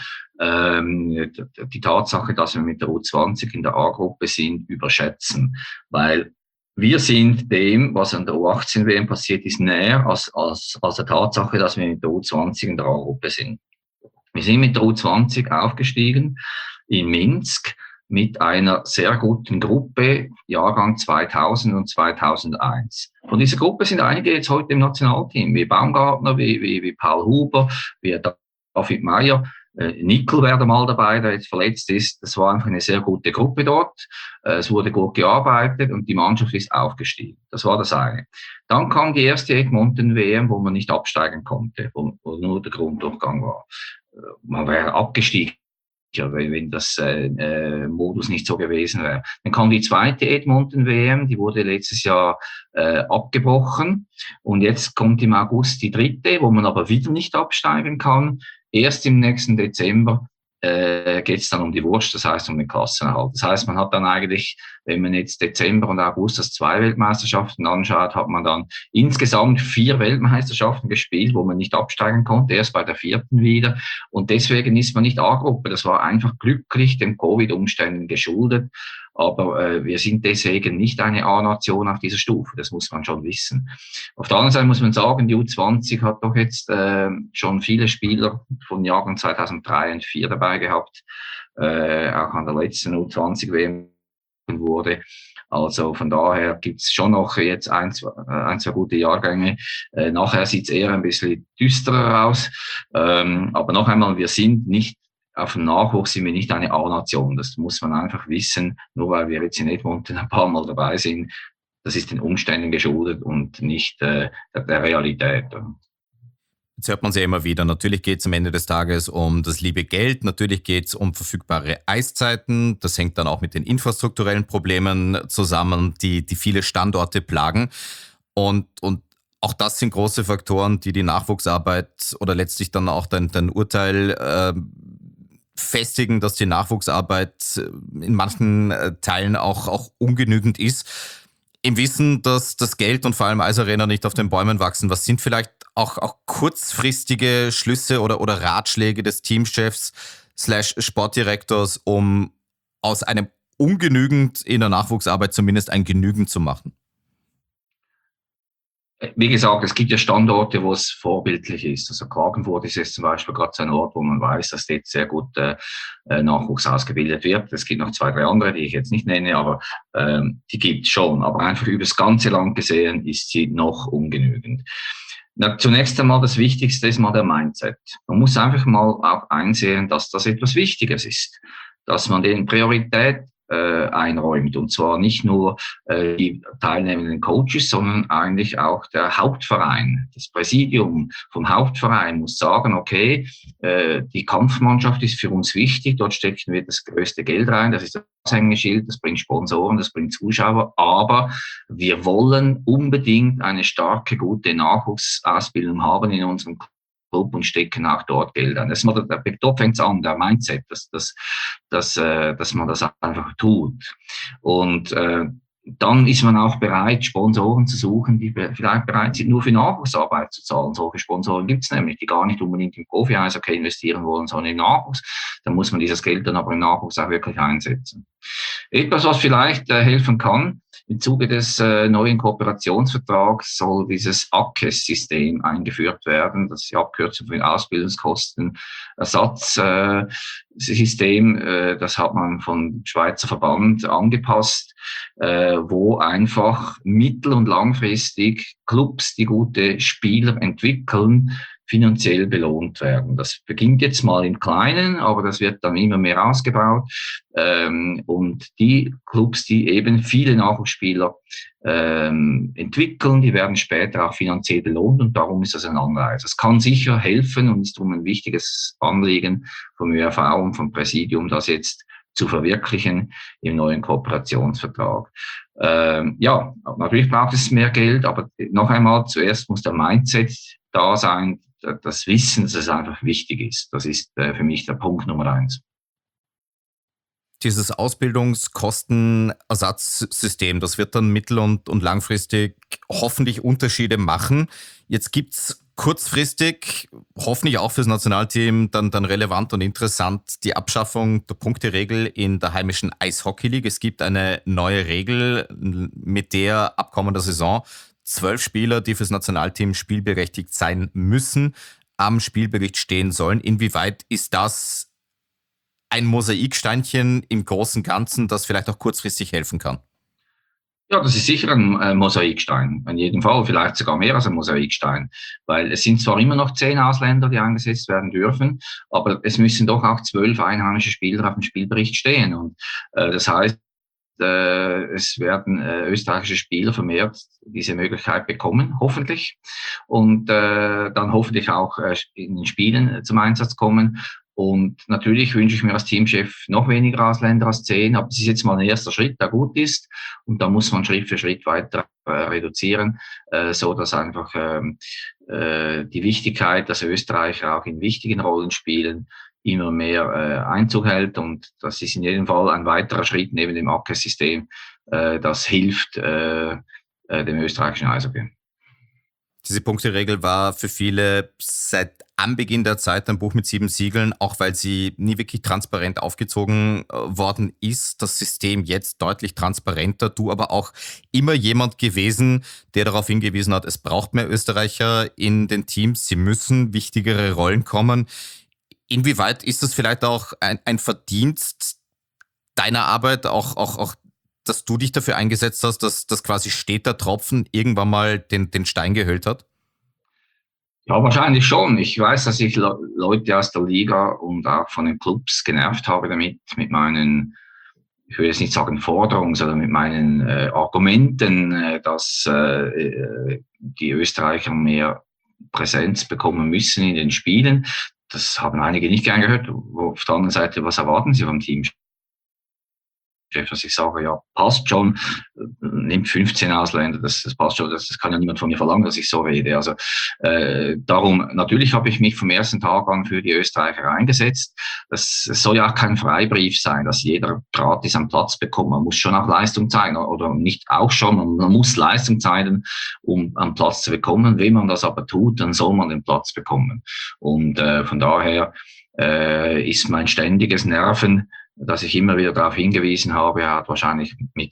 die Tatsache, dass wir mit der U20 in der A-Gruppe sind, überschätzen. Weil wir sind dem, was an der U18-WM passiert ist, näher als der Tatsache, dass wir mit der U20 in der A-Gruppe sind. Wir sind mit der U20 aufgestiegen in Minsk mit einer sehr guten Gruppe, Jahrgang 2000 und 2001. Von dieser Gruppe sind einige jetzt heute im Nationalteam, wie Baumgartner, wie Paul Huber, wie David Meyer. Nickel wäre mal dabei, der jetzt verletzt ist. Das war einfach eine sehr gute Gruppe dort. Es wurde gut gearbeitet und die Mannschaft ist aufgestiegen. Das war das eine. Dann kam die erste Edmonton-WM, wo man nicht absteigen konnte, wo nur der Grunddurchgang war. Man wäre abgestiegen, wenn das Modus nicht so gewesen wäre. Dann kam die zweite Edmonton-WM, die wurde letztes Jahr abgebrochen. Und jetzt kommt im August die dritte, wo man aber wieder nicht absteigen kann. Erst im nächsten Dezember geht es dann um die Wurst, das heißt um den Klassenerhalt. Das heißt, man hat dann eigentlich, wenn man jetzt Dezember und August das 2 Weltmeisterschaften anschaut, hat man dann insgesamt 4 Weltmeisterschaften gespielt, wo man nicht absteigen konnte, erst bei der 4. wieder. Und deswegen ist man nicht A-Gruppe. Das war einfach glücklich den Covid-Umständen geschuldet. Aber wir sind deswegen nicht eine A-Nation auf dieser Stufe. Das muss man schon wissen. Auf der anderen Seite muss man sagen, die U20 hat doch jetzt schon viele Spieler von Jahrgang 2003 und 2004 dabei gehabt. Auch an der letzten U20-WM wurde. Also von daher gibt's schon noch jetzt ein, zwei gute Jahrgänge. Nachher sieht's eher ein bisschen düsterer aus. Aber noch einmal, wir sind nicht auf dem Nachwuchs sind wir nicht eine A-Nation. Das muss man einfach wissen. Nur weil wir jetzt in Edmonton ein paar Mal dabei sind, das ist den Umständen geschuldet und nicht der Realität. Jetzt hört man es ja immer wieder. Natürlich geht es am Ende des Tages um das liebe Geld. Natürlich geht es um verfügbare Eiszeiten. Das hängt dann auch mit den infrastrukturellen Problemen zusammen, die viele Standorte plagen. Und auch das sind große Faktoren, die Nachwuchsarbeit oder letztlich dann auch dein Urteil festigen, dass die Nachwuchsarbeit in manchen Teilen auch ungenügend ist. Im Wissen, dass das Geld und vor allem Eisarena nicht auf den Bäumen wachsen, was sind vielleicht auch kurzfristige Schlüsse oder Ratschläge des Teamchefs / Sportdirektors, um aus einem ungenügend in der Nachwuchsarbeit zumindest ein Genügend zu machen? Wie gesagt, es gibt ja Standorte, wo es vorbildlich ist. Also Klagenfurt ist jetzt zum Beispiel gerade so ein Ort, wo man weiß, dass dort sehr gut Nachwuchs ausgebildet wird. Es gibt noch 2, 3 andere, die ich jetzt nicht nenne, aber die gibt es schon. Aber einfach über das ganze Land gesehen ist sie noch ungenügend. Zunächst einmal das Wichtigste ist mal der Mindset. Man muss einfach mal auch einsehen, dass das etwas Wichtiges ist, dass man den Priorität einräumt. Und zwar nicht nur die teilnehmenden Coaches, sondern eigentlich auch der Hauptverein. Das Präsidium vom Hauptverein muss sagen, okay, die Kampfmannschaft ist für uns wichtig, dort stecken wir das größte Geld rein, das ist das Aushängeschild, das bringt Sponsoren, das bringt Zuschauer, aber wir wollen unbedingt eine starke, gute Nachwuchsausbildung haben in unserem Club und stecken auch dort Geld an. Dort fängt es an, der Mindset, dass man das einfach tut. Und dann ist man auch bereit, Sponsoren zu suchen, die vielleicht bereit sind, nur für Nachwuchsarbeit zu zahlen. Solche Sponsoren gibt es nämlich, die gar nicht unbedingt im Profi-Eishockey investieren wollen, sondern im Nachwuchs. Dann muss man dieses Geld dann aber im Nachwuchs auch wirklich einsetzen. Etwas, was vielleicht helfen kann, im Zuge des neuen Kooperationsvertrags soll dieses ACES-System eingeführt werden. Das ist die Abkürzung für Ausbildungskostenersatzsystem. Das hat man vom Schweizer Verband angepasst, wo einfach mittel- und langfristig Clubs, die gute Spieler entwickeln, finanziell belohnt werden. Das beginnt jetzt mal im Kleinen, aber das wird dann immer mehr ausgebaut. Und die Clubs, die eben viele Nachwuchsspieler entwickeln, die werden später auch finanziell belohnt und darum ist das ein Anreiz. Das kann sicher helfen und ist darum ein wichtiges Anliegen vom ÖRV und vom Präsidium, das jetzt zu verwirklichen im neuen Kooperationsvertrag. Ja, natürlich braucht es mehr Geld, aber noch einmal, zuerst muss der Mindset da sein, das Wissen, dass es einfach wichtig ist. Das ist für mich der Punkt Nummer 1. Dieses Ausbildungskostenersatzsystem, das wird dann mittel- und langfristig hoffentlich Unterschiede machen. Jetzt gibt's kurzfristig, hoffentlich auch fürs Nationalteam, dann relevant und interessant, die Abschaffung der Punkteregel in der heimischen Eishockey League. Es gibt eine neue Regel, mit der ab kommender Saison 12 Spieler, die fürs Nationalteam spielberechtigt sein müssen, am Spielbericht stehen sollen. Inwieweit ist das ein Mosaiksteinchen im großen Ganzen, das vielleicht auch kurzfristig helfen kann? Ja, das ist sicher ein Mosaikstein. In jedem Fall, vielleicht sogar mehr als ein Mosaikstein. Weil es sind zwar immer noch 10 Ausländer, die eingesetzt werden dürfen, aber es müssen doch auch 12 einheimische Spieler auf dem Spielbericht stehen. Und das heißt, es werden österreichische Spieler vermehrt diese Möglichkeit bekommen, hoffentlich. Und dann hoffentlich auch in den Spielen zum Einsatz kommen. Und natürlich wünsche ich mir als Teamchef noch weniger Ausländer als 10, aber das ist jetzt mal ein erster Schritt, der gut ist. Und da muss man Schritt für Schritt weiter reduzieren, so dass einfach die Wichtigkeit, dass Österreicher auch in wichtigen Rollen spielen, immer mehr Einzug hält. Und das ist in jedem Fall ein weiterer Schritt neben dem ACKES-System, das hilft dem österreichischen Eishockey. Diese Punkteregel war für viele seit Anbeginn der Zeit ein Buch mit 7 Siegeln, auch weil sie nie wirklich transparent aufgezogen worden ist. Das System jetzt deutlich transparenter. Du aber auch immer jemand gewesen, der darauf hingewiesen hat, es braucht mehr Österreicher in den Teams. Sie müssen wichtigere Rollen kommen. Inwieweit ist das vielleicht auch ein Verdienst deiner Arbeit, auch dass du dich dafür eingesetzt hast, dass quasi steter Tropfen irgendwann mal den Stein gehüllt hat? Ja, wahrscheinlich schon. Ich weiß, dass ich Leute aus der Liga und auch von den Clubs genervt habe damit, mit meinen, ich will jetzt nicht sagen Forderungen, sondern mit meinen Argumenten, dass die Österreicher mehr Präsenz bekommen müssen in den Spielen. Das haben einige nicht gern gehört. Auf der anderen Seite, was erwarten sie vom Team? Dass ich sage, ja, passt schon, nimmt 15 Ausländer, das passt schon, das kann ja niemand von mir verlangen, dass ich so rede. Also darum, natürlich habe ich mich vom ersten Tag an für die Österreicher eingesetzt. Es soll ja auch kein Freibrief sein, dass jeder gratis am Platz bekommt. Man muss schon auch Leistung zeigen, oder nicht auch schon, man muss Leistung zeigen, um am Platz zu bekommen. Wenn man das aber tut, dann soll man den Platz bekommen. Und von daher ist mein ständiges Nerven, dass ich immer wieder darauf hingewiesen habe, er hat wahrscheinlich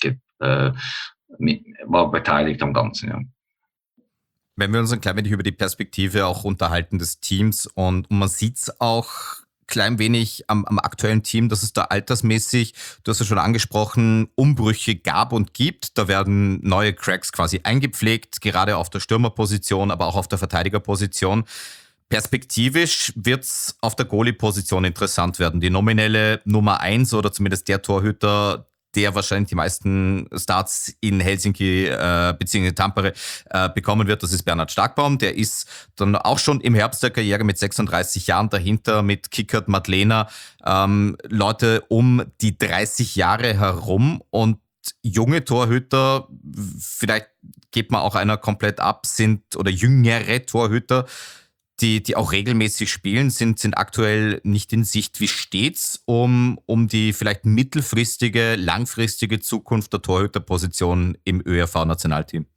war beteiligt am Ganzen. Ja. Wenn wir uns ein klein wenig über die Perspektive auch unterhalten des Teams und man sieht es auch klein wenig am aktuellen Team, dass es da altersmäßig, du hast ja schon angesprochen, Umbrüche gab und gibt. Da werden neue Cracks quasi eingepflegt, gerade auf der Stürmerposition, aber auch auf der Verteidigerposition. Perspektivisch wird's auf der Goalie-Position interessant werden. Die nominelle Nummer 1 oder zumindest der Torhüter, der wahrscheinlich die meisten Starts in Helsinki bzw. Tampere bekommen wird, das ist Bernhard Starkbaum. Der ist dann auch schon im Herbst der Karriere mit 36 Jahren dahinter, mit Kickert, Madlena, Leute um die 30 Jahre herum und junge Torhüter, vielleicht geht man auch einer komplett ab, sind oder jüngere Torhüter, die auch regelmäßig spielen, sind aktuell nicht in Sicht. Wie steht's um die vielleicht mittelfristige, langfristige Zukunft der Torhüterposition im ÖRV-Nationalteam?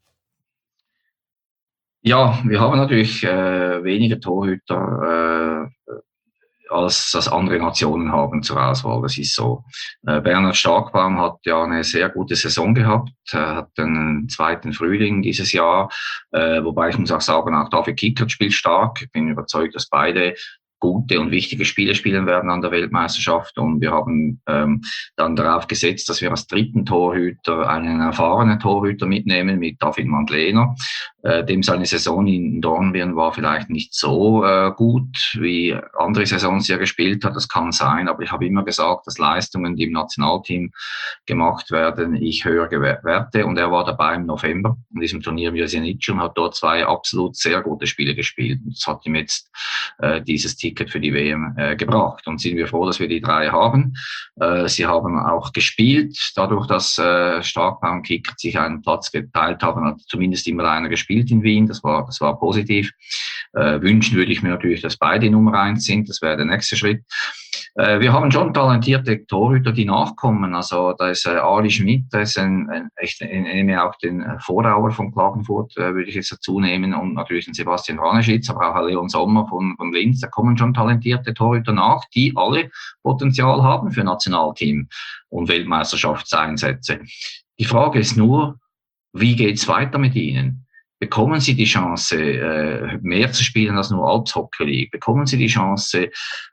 Ja, wir haben natürlich weniger Torhüter als andere Nationen haben zur Auswahl. Das ist so. Bernhard Starkbaum hat ja eine sehr gute Saison gehabt, hat einen zweiten Frühling dieses Jahr, wobei ich muss auch sagen, auch David Kickert spielt stark. Ich bin überzeugt, dass beide gute und wichtige Spiele spielen werden an der Weltmeisterschaft. Und wir haben dann darauf gesetzt, dass wir als dritten Torhüter einen erfahrenen Torhüter mitnehmen mit David Madlena. Dem seine Saison in Dornbirn war vielleicht nicht so gut, wie andere Saisons, die er gespielt hat. Das kann sein, aber ich habe immer gesagt, dass Leistungen, die im Nationalteam gemacht werden, ich höher werte. Und er war dabei im November in diesem Turnier mit Jesenic und hat dort 2 absolut sehr gute Spiele gespielt. Und das hat ihm jetzt dieses Ticket für die WM gebracht. Und sind wir froh, dass wir die 3 haben. Sie haben auch gespielt, dadurch, dass Starkbaum und Kickert sich einen Platz geteilt haben, hat zumindest immer einer gespielt in Wien. Das war positiv. Wünschen würde ich mir natürlich, dass beide Nummer 1 sind. Das wäre der nächste Schritt. Wir haben schon talentierte Torhüter, die nachkommen. Also da ist Ali Schmidt, da ist ich nehme auch den Vorauer von Klagenfurt, würde ich jetzt dazu nehmen, und natürlich den Sebastian Raneschitz, aber auch Leon Sommer von Linz. Da kommen schon talentierte Torhüter nach, die alle Potenzial haben für Nationalteam und Weltmeisterschaftseinsätze. Die Frage ist nur, wie geht's weiter mit ihnen? Bekommen sie die Chance, mehr zu spielen als nur Alps Hockey League? Bekommen sie die Chance,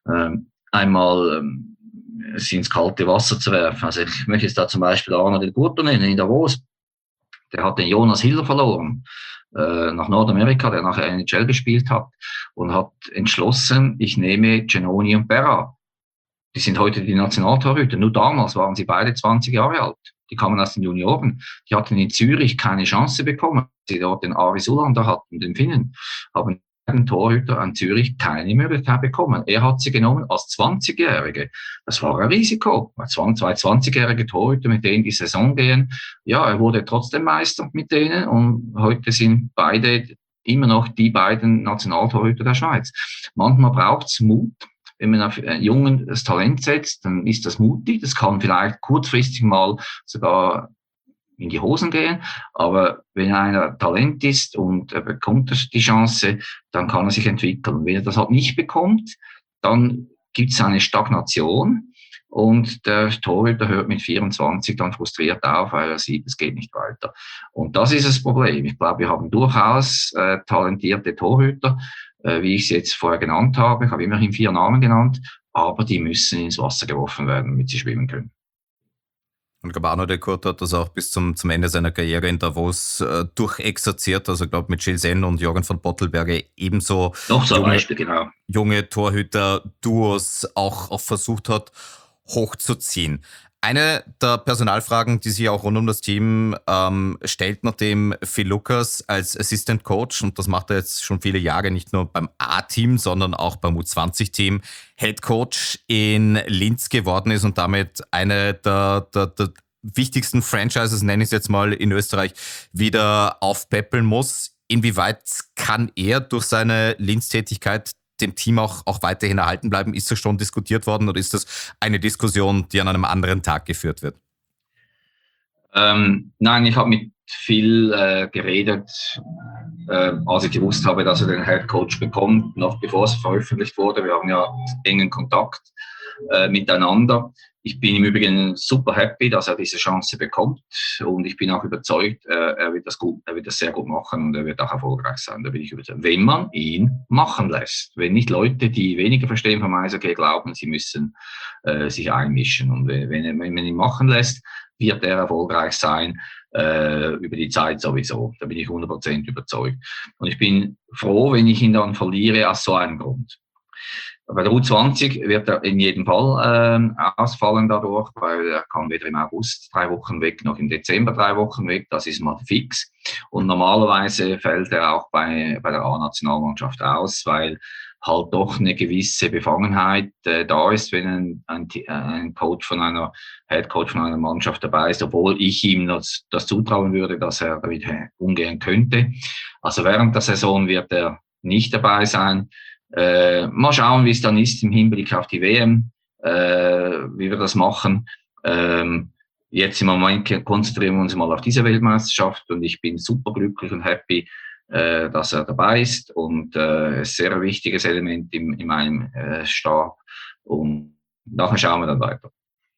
einmal sie ins kalte Wasser zu werfen? Also ich möchte jetzt da zum Beispiel Arno Del Curto nennen in Davos. Der hat den Jonas Hiller verloren nach Nordamerika, der nachher NHL gespielt hat, und hat entschlossen, ich nehme Genoni und Berra. Die sind heute die Nationaltorhüter. Nur damals waren sie beide 20 Jahre alt. Die kamen aus den Junioren. Die hatten in Zürich keine Chance bekommen. Sie dort den Ari Sulander hatten, den Finnen, haben den Torhüter an Zürich keine Möglichkeit bekommen. Er hat sie genommen als 20-Jährige. Das war ein Risiko. Zwei 20-jährige Torhüter, mit denen die Saison gehen. Ja, er wurde trotzdem Meister mit denen, und heute sind beide immer noch die beiden Nationaltorhüter der Schweiz. Manchmal braucht's Mut. Wenn man auf Jungen das Talent setzt, dann ist das mutig. Das kann vielleicht kurzfristig mal sogar in die Hosen gehen. Aber wenn einer Talent ist und er bekommt die Chance, dann kann er sich entwickeln. Wenn er das halt nicht bekommt, dann gibt es eine Stagnation, und der Torhüter hört mit 24 dann frustriert auf, weil er sieht, es geht nicht weiter. Und das ist das Problem. Ich glaube, wir haben durchaus talentierte Torhüter, wie ich sie jetzt vorher genannt habe. Ich habe immerhin 4 Namen genannt, aber die müssen ins Wasser geworfen werden, damit sie schwimmen können. Und ich glaube, Arno Del Curto hat das auch bis zum Ende seiner Karriere in Davos durchexerziert. Also ich glaube, mit Gilles Senn und Jürgen von Bottelberger ebenso Noch so ein Beispiel, genau. Junge Torhüter-Duos auch versucht hat, hochzuziehen. Eine der Personalfragen, die sich auch rund um das Team stellt, nachdem Phil Lucas als Assistant Coach, und das macht er jetzt schon viele Jahre, nicht nur beim A-Team, sondern auch beim U20-Team, Head Coach in Linz geworden ist und damit eine der wichtigsten Franchises, nenne ich es jetzt mal, in Österreich wieder aufpäppeln muss. Inwieweit kann er durch seine Linz-Tätigkeit dem Team auch weiterhin erhalten bleiben? Ist das schon diskutiert worden, oder ist das eine Diskussion, die an einem anderen Tag geführt wird? Nein, ich habe mit Phil geredet, als ich gewusst habe, dass er den Head Coach bekommt, noch bevor es veröffentlicht wurde. Wir haben ja engen Kontakt miteinander. Ich bin im Übrigen super happy, dass er diese Chance bekommt, und ich bin auch überzeugt, er wird das sehr gut machen, und er wird auch erfolgreich sein. Da bin ich überzeugt, wenn man ihn machen lässt. Wenn nicht Leute, die weniger verstehen vom Eishockey, glauben, sie müssen sich einmischen. Und wenn man ihn machen lässt, wird er erfolgreich sein, über die Zeit sowieso. Da bin ich 100% überzeugt. Und ich bin froh, wenn ich ihn dann verliere, aus so einem Grund. Bei der U20 wird er in jedem Fall ausfallen dadurch, weil er kann weder im August 3 Wochen weg, noch im Dezember 3 Wochen weg. Das ist mal fix. Und normalerweise fällt er auch bei der A-Nationalmannschaft aus, weil halt doch eine gewisse Befangenheit da ist, wenn ein Coach von einer Head Coach von einer Mannschaft dabei ist, obwohl ich ihm das zutrauen würde, dass er damit umgehen könnte. Also während der Saison wird er nicht dabei sein. Mal schauen, wie es dann ist im Hinblick auf die WM, wie wir das machen. Jetzt im Moment konzentrieren wir uns mal auf diese Weltmeisterschaft, und ich bin super glücklich und happy, dass er dabei ist, und ein sehr wichtiges Element in meinem Stab, und nachher schauen wir dann weiter.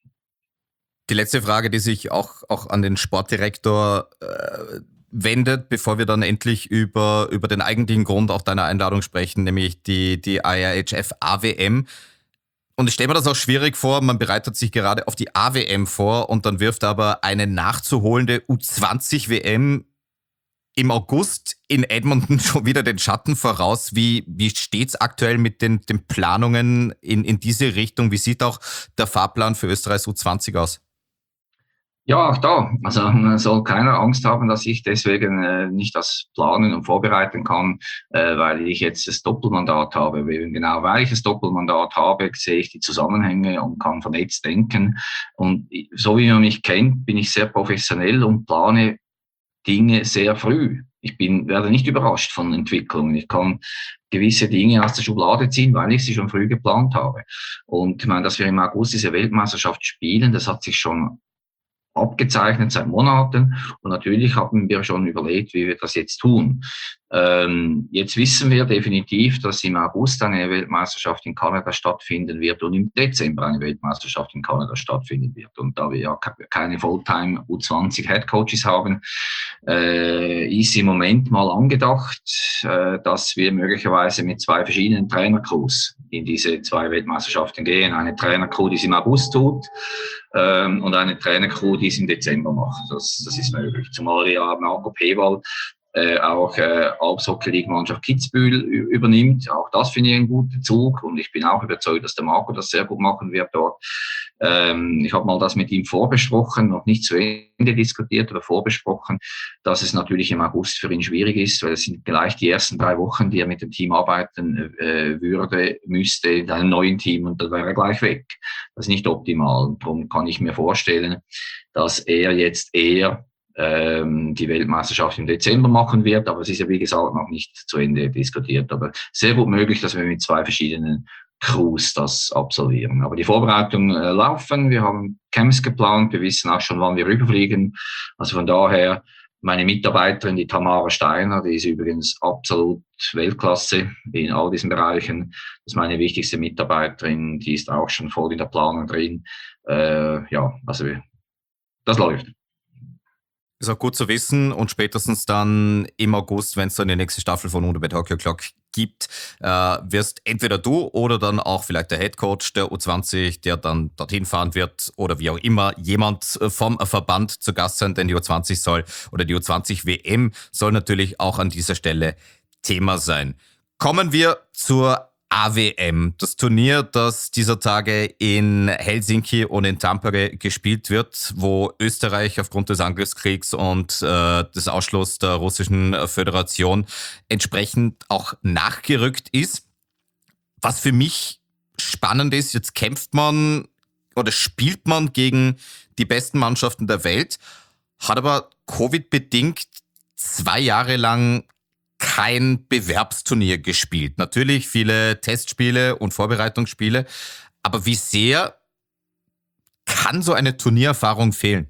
Die letzte Frage, die sich auch an den Sportdirektor wendet, bevor wir dann endlich über den eigentlichen Grund auch deiner Einladung sprechen, nämlich die IIHF AWM. Und ich stelle mir das auch schwierig vor, man bereitet sich gerade auf die AWM vor, und dann wirft aber eine nachzuholende U20-WM im August in Edmonton schon wieder den Schatten voraus. Wie steht's aktuell mit den Planungen in diese Richtung? Wie sieht auch der Fahrplan für Österreichs U20 aus? Ja, auch da. Also man soll keine Angst haben, dass ich deswegen nicht das planen und vorbereiten kann, weil ich jetzt das Doppelmandat habe. Genau weil ich das Doppelmandat habe, sehe ich die Zusammenhänge und kann vernetzt denken. Und so wie man mich kennt, bin ich sehr professionell und plane Dinge sehr früh. werde nicht überrascht von Entwicklungen. Ich kann gewisse Dinge aus der Schublade ziehen, weil ich sie schon früh geplant habe. Und ich meine, dass wir im August diese Weltmeisterschaft spielen, das hat sich schon abgezeichnet seit Monaten. Und natürlich haben wir schon überlegt, wie wir das jetzt tun. Jetzt wissen wir definitiv, dass im August eine Weltmeisterschaft in Kanada stattfinden wird und im Dezember eine Weltmeisterschaft in Kanada stattfinden wird. Und da wir ja keine Fulltime U20 Headcoaches haben, ist im Moment mal angedacht, dass wir möglicherweise mit 2 verschiedenen Trainercrews in diese 2 Weltmeisterschaften gehen. Eine Trainercrew, die es im August tut, und eine Trainercrew, die es im Dezember macht. Das ist möglich. Zumal ja Marco Pewald auch Alps-Hockey-League-Mannschaft Kitzbühel übernimmt. Auch das finde ich einen guten Zug und ich bin auch überzeugt, dass der Marco das sehr gut machen wird dort. Ich habe mal das mit ihm vorbesprochen, noch nicht zu Ende diskutiert, aber vorbesprochen, dass es natürlich im August für ihn schwierig ist, weil es sind gleich die ersten 3 Wochen, die er mit dem Team arbeiten müsste in einem neuen Team und dann wäre er gleich weg. Das ist nicht optimal. Und darum kann ich mir vorstellen, dass er jetzt eher die Weltmeisterschaft im Dezember machen wird, aber es ist ja wie gesagt noch nicht zu Ende diskutiert, aber sehr gut möglich, dass wir mit 2 verschiedenen Crews das absolvieren. Aber die Vorbereitungen laufen, wir haben Camps geplant, wir wissen auch schon, wann wir rüberfliegen, also von daher meine Mitarbeiterin, die Tamara Steiner, die ist übrigens absolut Weltklasse in all diesen Bereichen, das ist meine wichtigste Mitarbeiterin, die ist auch schon voll in der Planung drin, also das läuft. Ist auch gut zu wissen und spätestens dann im August, wenn es dann die nächste Staffel von Unterbet Hockey O'Clock gibt, wirst entweder du oder dann auch vielleicht der Headcoach der U20, der dann dorthin fahren wird oder wie auch immer, jemand vom Verband zu Gast sein, denn die U20 soll oder die U20 WM soll natürlich auch an dieser Stelle Thema sein. Kommen wir zur AWM, das Turnier, das dieser Tage in Helsinki und in Tampere gespielt wird, wo Österreich aufgrund des Angriffskriegs und des Ausschlusses der Russischen Föderation entsprechend auch nachgerückt ist. Was für mich spannend ist, jetzt kämpft man oder spielt man gegen die besten Mannschaften der Welt, hat aber Covid-bedingt 2 Jahre lang kein Bewerbsturnier gespielt. Natürlich viele Testspiele und Vorbereitungsspiele, aber wie sehr kann so eine Turniererfahrung fehlen?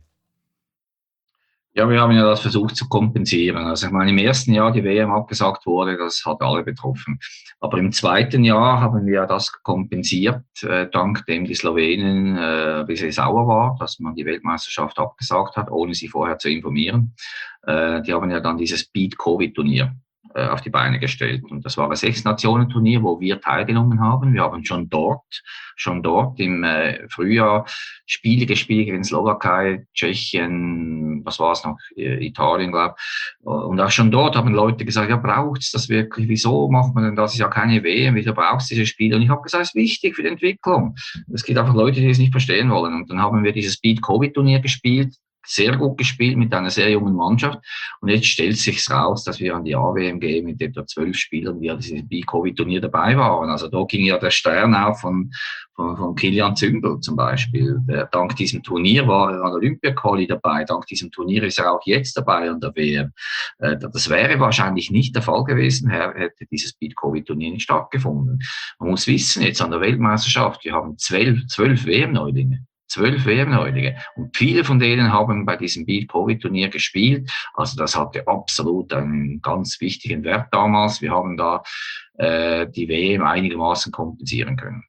Ja, wir haben ja das versucht zu kompensieren. Also ich meine, im ersten Jahr die WM abgesagt wurde, das hat alle betroffen. Aber im zweiten Jahr haben wir das kompensiert, dank dem die Slowenen ein bisschen sauer war, dass man die Weltmeisterschaft abgesagt hat, ohne sie vorher zu informieren. Die haben ja dann dieses Beat-Covid-Turnier auf die Beine gestellt. Und das war ein 6-Nationen-Turnier, wo wir teilgenommen haben. Wir haben schon dort im Frühjahr Spiele gespielt gegen Slowakei, Tschechien, was war es noch, Italien, glaube ich. Und auch schon dort haben Leute gesagt, ja, braucht's das wirklich? Wieso macht man denn das? Ist ja keine WM, wieso braucht's diese Spiele? Und ich habe gesagt, es ist wichtig für die Entwicklung. Es gibt einfach Leute, die es nicht verstehen wollen. Und dann haben wir dieses Beat-Covid-Turnier gespielt, sehr gut gespielt mit einer sehr jungen Mannschaft. Und jetzt stellt sich's raus, dass wir an die AWM gehen mit etwa 12 Spielern, die an diesem Beat-Covid-Turnier dabei waren. Also da ging ja der Stern auf von Kilian Zündel zum Beispiel. Dank diesem Turnier war er an Olympia-Quali dabei. Dank diesem Turnier ist er auch jetzt dabei an der WM. Das wäre wahrscheinlich nicht der Fall gewesen, hätte dieses Beat-Covid-Turnier nicht stattgefunden. Man muss wissen, jetzt an der Weltmeisterschaft, wir haben 12 WM-Neulinge. 12 WM-Neulinge. Und viele von denen haben bei diesem Beat-Covid-Turnier gespielt. Also das hatte absolut einen ganz wichtigen Wert damals. Wir haben da die WM einigermaßen kompensieren können.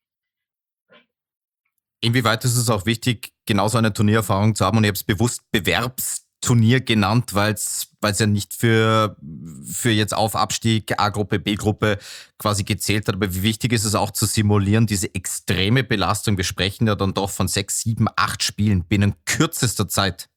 Inwieweit ist es auch wichtig, genauso eine Turniererfahrung zu haben? Und ich habe es bewusst Bewerbsturnier genannt, weil es ja nicht für jetzt Auf Abstieg, A-Gruppe, B-Gruppe quasi gezählt hat. Aber wie wichtig ist es auch zu simulieren, diese extreme Belastung? Wir sprechen ja dann doch von 6, 7, 8 Spielen binnen kürzester Zeit.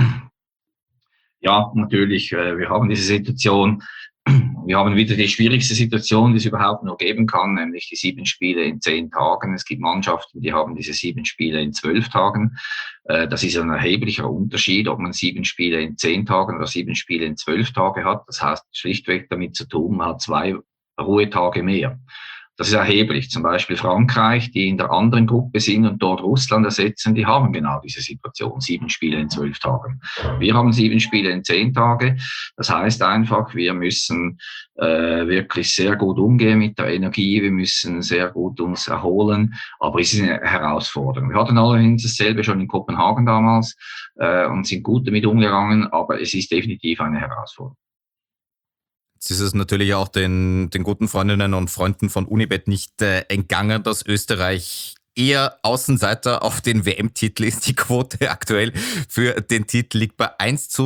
Ja, natürlich. Wir haben diese Situation. Wir haben wieder die schwierigste Situation, die es überhaupt nur geben kann, nämlich die 7 Spiele in 10 Tagen. Es gibt Mannschaften, die haben diese 7 Spiele in 12 Tagen. Das ist ein erheblicher Unterschied, ob man 7 Spiele in 10 Tagen oder 7 Spiele in 12 Tage hat. Das heißt schlichtweg damit zu tun, man hat 2 Ruhetage mehr. Das ist erheblich. Zum Beispiel Frankreich, die in der anderen Gruppe sind und dort Russland ersetzen, die haben genau diese Situation. 7 Spiele in 12 Tagen. Wir haben 7 Spiele in 10 Tagen. Das heißt einfach, wir müssen wirklich sehr gut umgehen mit der Energie. Wir müssen sehr gut uns erholen. Aber es ist eine Herausforderung. Wir hatten allerdings dasselbe schon in Kopenhagen damals und sind gut damit umgegangen. Aber es ist definitiv eine Herausforderung. Jetzt ist es natürlich auch den guten Freundinnen und Freunden von Unibet nicht entgangen, dass Österreich eher Außenseiter auf den WM-Titel ist. Die Quote aktuell für den Titel liegt bei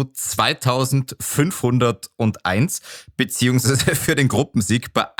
1:2501, beziehungsweise für den Gruppensieg bei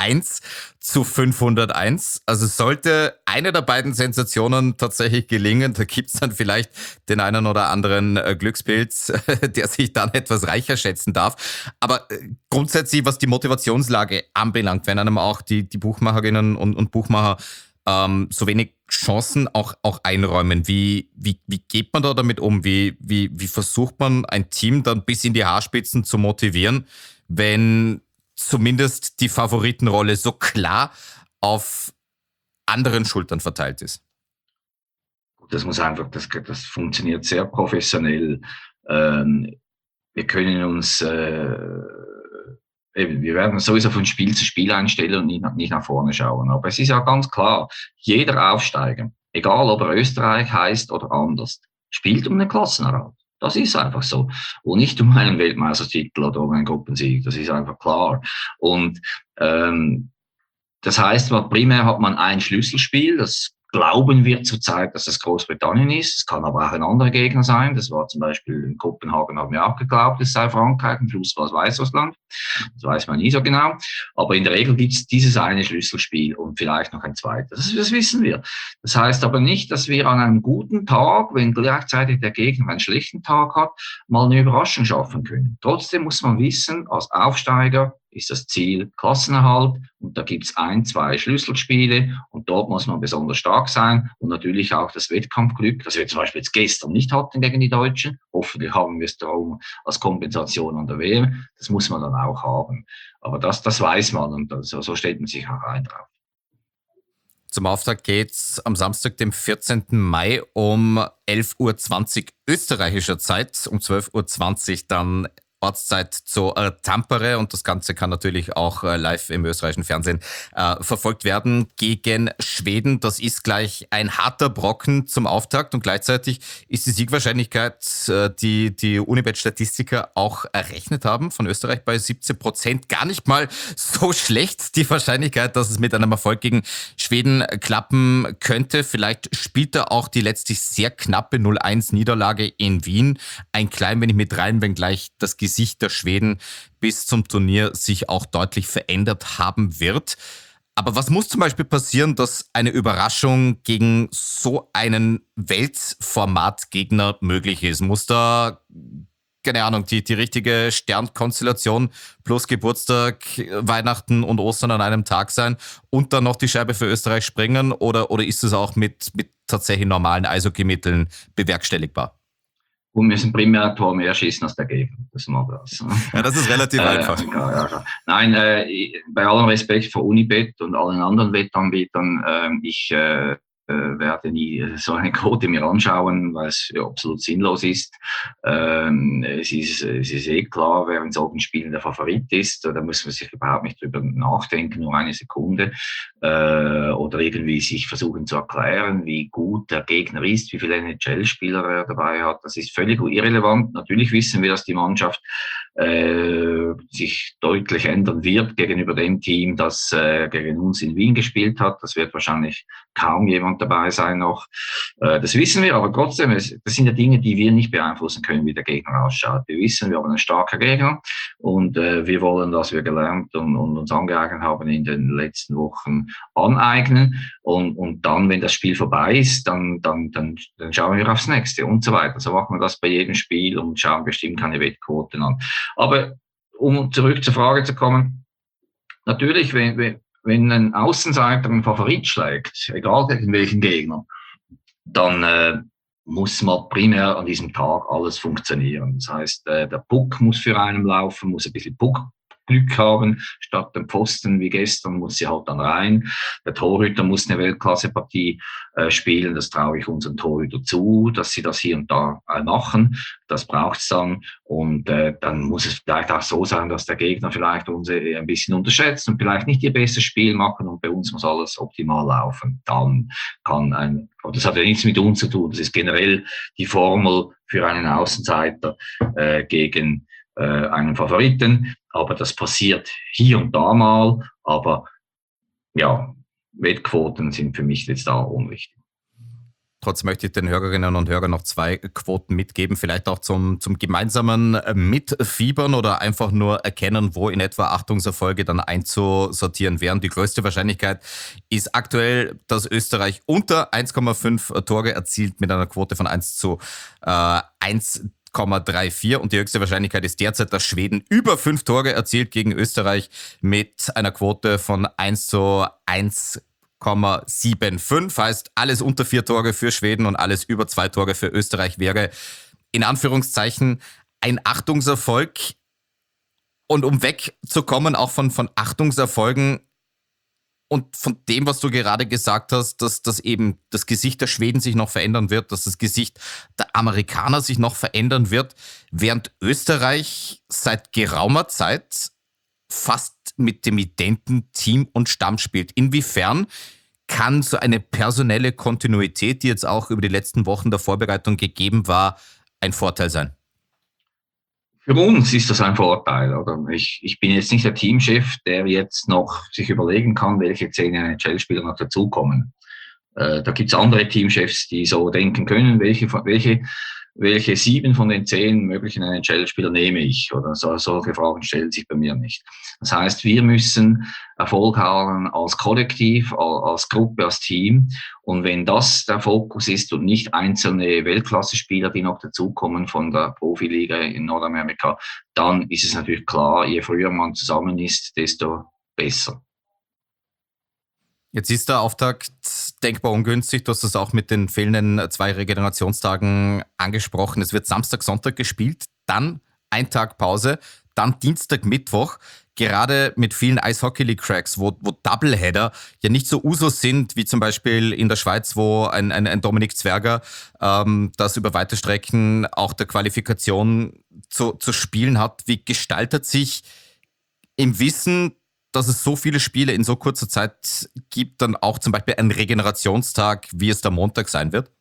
1:501. Also sollte eine der beiden Sensationen tatsächlich gelingen, da gibt's dann vielleicht den einen oder anderen Glückspilz, der sich dann etwas reicher schätzen darf. Aber grundsätzlich, was die Motivationslage anbelangt, wenn einem auch die Buchmacherinnen und Buchmacher so wenig Chancen auch einräumen. Wie geht man da damit um? Wie versucht man ein Team dann bis in die Haarspitzen zu motivieren, wenn zumindest die Favoritenrolle so klar auf anderen Schultern verteilt ist? Das muss einfach, das funktioniert sehr professionell. Wir können uns wir werden sowieso von Spiel zu Spiel einstellen und nicht nach vorne schauen. Aber es ist ja ganz klar, jeder Aufsteiger, egal ob er Österreich heißt oder anders, spielt um den Klassenerhalt. Das ist einfach so. Und nicht um einen Weltmeistertitel oder um einen Gruppensieg. Das ist einfach klar. Und das heißt, primär hat man ein Schlüsselspiel, das glauben wir zurzeit, dass es Großbritannien ist. Es kann aber auch ein anderer Gegner sein. Das war zum Beispiel in Kopenhagen, haben wir auch geglaubt, es sei Frankreich. Am Schluss war es Weißrussland. Das weiß man nie so genau. Aber in der Regel gibt es dieses eine Schlüsselspiel und vielleicht noch ein zweites. Das wissen wir. Das heißt aber nicht, dass wir an einem guten Tag, wenn gleichzeitig der Gegner einen schlechten Tag hat, mal eine Überraschung schaffen können. Trotzdem muss man wissen, als Aufsteiger ist das Ziel Klassenerhalt und da gibt's 1, 2 Schlüsselspiele und dort muss man besonders stark sein und natürlich auch das Wettkampfglück, das wir zum Beispiel jetzt gestern nicht hatten gegen die Deutschen. Hoffentlich haben wir es darum als Kompensation an der WM. Das muss man dann auch haben. Aber das weiß man und so stellt man sich auch ein drauf. Zum Auftakt geht's am Samstag, dem 14. Mai um 11:20 Uhr österreichischer Zeit, um 12:20 Uhr dann Ortszeit zu Tampere und das Ganze kann natürlich auch live im österreichischen Fernsehen verfolgt werden gegen Schweden. Das ist gleich ein harter Brocken zum Auftakt und gleichzeitig ist die Siegwahrscheinlichkeit, die Unibet-Statistiker auch errechnet haben, von Österreich bei 17%. Gar nicht mal so schlecht, die Wahrscheinlichkeit, dass es mit einem Erfolg gegen Schweden klappen könnte. Vielleicht spielt da auch die letztlich sehr knappe 0:1-Niederlage in Wien ein klein wenig mit rein, wenngleich das Gesicht der Schweden bis zum Turnier sich auch deutlich verändert haben wird. Aber was muss zum Beispiel passieren, dass eine Überraschung gegen so einen Weltformatgegner möglich ist? Muss da, keine Ahnung, die richtige Sternkonstellation plus Geburtstag, Weihnachten und Ostern an einem Tag sein und dann noch die Scheibe für Österreich springen? Oder ist es auch mit tatsächlich normalen Eishockeymitteln bewerkstelligbar? Und müssen primär ein Tor mehr schießen als der Gegner. Das ist mal das. Ja, das ist relativ einfach. Ja. Nein, bei allem Respekt vor Unibet und allen anderen Wettanbietern, ich werde nie so eine Quote mir anschauen, weil es absolut sinnlos ist. Es ist eh klar, wer in solchen Spielen der Favorit ist. Da muss man sich überhaupt nicht drüber nachdenken, nur eine Sekunde. Oder irgendwie sich versuchen zu erklären, wie gut der Gegner ist, wie viele NHL-Spieler er dabei hat. Das ist völlig irrelevant. Natürlich wissen wir, dass die Mannschaft sich deutlich ändern wird gegenüber dem Team, das gegen uns in Wien gespielt hat. Das wird wahrscheinlich kaum jemand dabei sein noch. Das wissen wir, aber trotzdem, das sind ja Dinge, die wir nicht beeinflussen können, wie der Gegner ausschaut. Wir wissen, wir haben einen starken Gegner und wir wollen, was wir gelernt und uns angeeignet haben in den letzten Wochen, aneignen und dann, wenn das Spiel vorbei ist, dann schauen wir aufs nächste und so weiter. So machen wir das bei jedem Spiel und schauen bestimmt keine Wettquoten an. Aber um zurück zur Frage zu kommen, natürlich, wenn ein Außenseiter einen Favorit schlägt, egal gegen welchen Gegner, dann muss mal primär an diesem Tag alles funktionieren. Das heißt, der Puck muss für einen laufen, muss ein bisschen Puck Glück haben. Statt dem Pfosten wie gestern muss sie halt dann rein. Der Torhüter muss eine Weltklasse-Partie spielen. Das traue ich unseren Torhüter zu, dass sie das hier und da machen. Das braucht's dann. Und dann muss es vielleicht auch so sein, dass der Gegner vielleicht uns ein bisschen unterschätzt und vielleicht nicht ihr bestes Spiel machen und bei uns muss alles optimal laufen. Dann kann aber das hat ja nichts mit uns zu tun. Das ist generell die Formel für einen Außenseiter gegen einen Favoriten. Aber das passiert hier und da mal. Aber ja, Wettquoten sind für mich jetzt da unwichtig. Trotzdem möchte ich den Hörerinnen und Hörern noch 2 Quoten mitgeben, vielleicht auch zum gemeinsamen Mitfiebern oder einfach nur erkennen, wo in etwa Achtungserfolge dann einzusortieren wären. Die größte Wahrscheinlichkeit ist aktuell, dass Österreich unter 1,5 Tore erzielt mit einer Quote von 1,34 und die höchste Wahrscheinlichkeit ist derzeit, dass Schweden über 5 Tore erzielt gegen Österreich mit einer Quote von 1:1,75. Heißt, alles unter 4 Tore für Schweden und alles über 2 Tore für Österreich wäre in Anführungszeichen ein Achtungserfolg. Und um wegzukommen auch von Achtungserfolgen und von dem, was du gerade gesagt hast, dass eben das Gesicht der Schweden sich noch verändern wird, dass das Gesicht der Amerikaner sich noch verändern wird, während Österreich seit geraumer Zeit fast mit dem identen Team und Stamm spielt. Inwiefern kann so eine personelle Kontinuität, die jetzt auch über die letzten Wochen der Vorbereitung gegeben war, ein Vorteil sein? Für uns ist das ein Vorteil. Oder? Ich bin jetzt nicht der Teamchef, der jetzt noch sich überlegen kann, welche 10 NHL-Spieler noch dazukommen. Da gibt's andere Teamchefs, die so denken können, welche 7 von den 10 möglichen NHL-Spieler nehme ich? Oder solche Fragen stellen sich bei mir nicht. Das heißt, wir müssen Erfolg haben als Kollektiv, als Gruppe, als Team. Und wenn das der Fokus ist und nicht einzelne Weltklasse-Spieler, die noch dazukommen von der Profiliga in Nordamerika, dann ist es natürlich klar, je früher man zusammen ist, desto besser. Jetzt ist der Auftakt denkbar ungünstig. Du hast das auch mit den fehlenden 2 Regenerationstagen angesprochen. Es wird Samstag, Sonntag gespielt, dann ein Tag Pause, dann Dienstag, Mittwoch. Gerade mit vielen Eishockey-League-Cracks, wo Doubleheader ja nicht so Usus sind, wie zum Beispiel in der Schweiz, wo ein Dominik Zwerger das über weite Strecken auch der Qualifikation zu spielen hat. Wie gestaltet sich im Wissen, dass es so viele Spiele in so kurzer Zeit gibt, dann auch zum Beispiel ein Regenerationstag, wie es der Montag sein wird?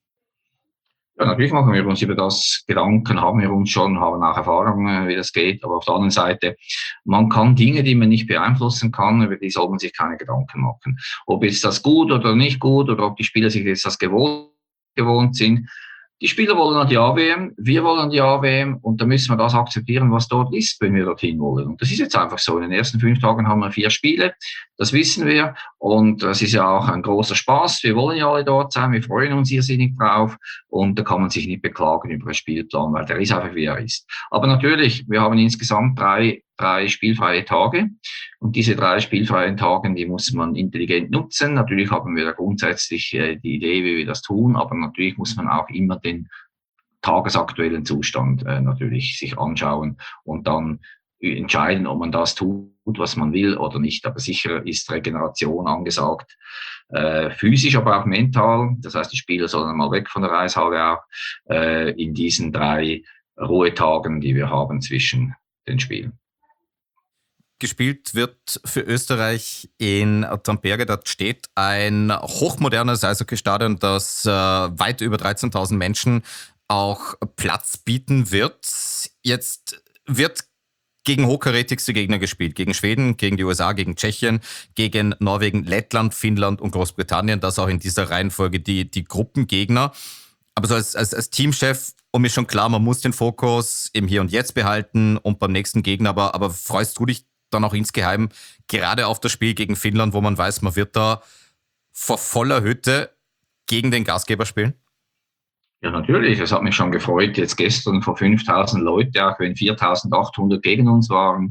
Ja, natürlich machen wir uns über das Gedanken, haben wir uns schon, haben auch Erfahrungen, wie das geht. Aber auf der anderen Seite, man kann Dinge, die man nicht beeinflussen kann, über die soll man sich keine Gedanken machen. Ob jetzt das gut oder nicht gut oder ob die Spieler sich jetzt das gewohnt sind. Die Spieler wollen an die AWM, wir wollen an die AWM und da müssen wir das akzeptieren, was dort ist, wenn wir dorthin wollen. Und das ist jetzt einfach so. In den ersten 5 Tagen haben wir 4 Spiele, das wissen wir und das ist ja auch ein großer Spaß. Wir wollen ja alle dort sein, wir freuen uns irrsinnig drauf und da kann man sich nicht beklagen über den Spielplan, weil der ist einfach, wie er ist. Aber natürlich, wir haben insgesamt 3 spielfreie Tage und diese 3 spielfreien Tage, die muss man intelligent nutzen. Natürlich haben wir da grundsätzlich die Idee, wie wir das tun, aber natürlich muss man auch immer den tagesaktuellen Zustand natürlich sich anschauen und dann entscheiden, ob man das tut, was man will oder nicht. Aber sicher ist Regeneration angesagt, physisch, aber auch mental. Das heißt, die Spieler sollen mal weg von der Eishalle auch in diesen 3 Ruhetagen, die wir haben zwischen den Spielen. Gespielt wird für Österreich in Tampere. Dort steht ein hochmodernes Eishockeystadion, das weit über 13.000 Menschen auch Platz bieten wird. Jetzt wird gegen hochkarätigste Gegner gespielt. Gegen Schweden, gegen die USA, gegen Tschechien, gegen Norwegen, Lettland, Finnland und Großbritannien. Das auch in dieser Reihenfolge die Gruppengegner. Aber so als Teamchef, mir schon klar, man muss den Fokus im Hier und Jetzt behalten und beim nächsten Gegner. Aber freust du dich dann auch insgeheim gerade auf das Spiel gegen Finnland, wo man weiß, man wird da vor voller Hütte gegen den Gastgeber spielen? Ja, natürlich. Es hat mich schon gefreut, jetzt gestern vor 5.000 Leute, auch wenn 4.800 gegen uns waren,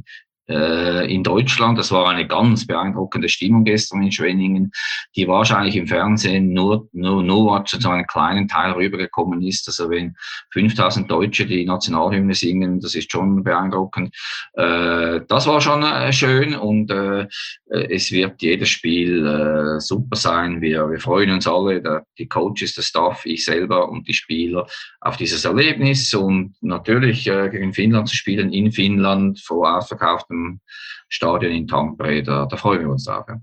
in Deutschland. Das war eine ganz beeindruckende Stimmung gestern in Schwenningen, die wahrscheinlich im Fernsehen nur zu so einem kleinen Teil rübergekommen ist. Also wenn 5000 Deutsche die Nationalhymne singen, das ist schon beeindruckend. Das war schon schön und es wird jedes Spiel super sein. Wir freuen uns alle, die Coaches, der Staff, ich selber und die Spieler auf dieses Erlebnis und natürlich gegen Finnland zu spielen in Finnland vor ausverkauftem Stadion in Tampere, da freuen wir uns drauf. Ja.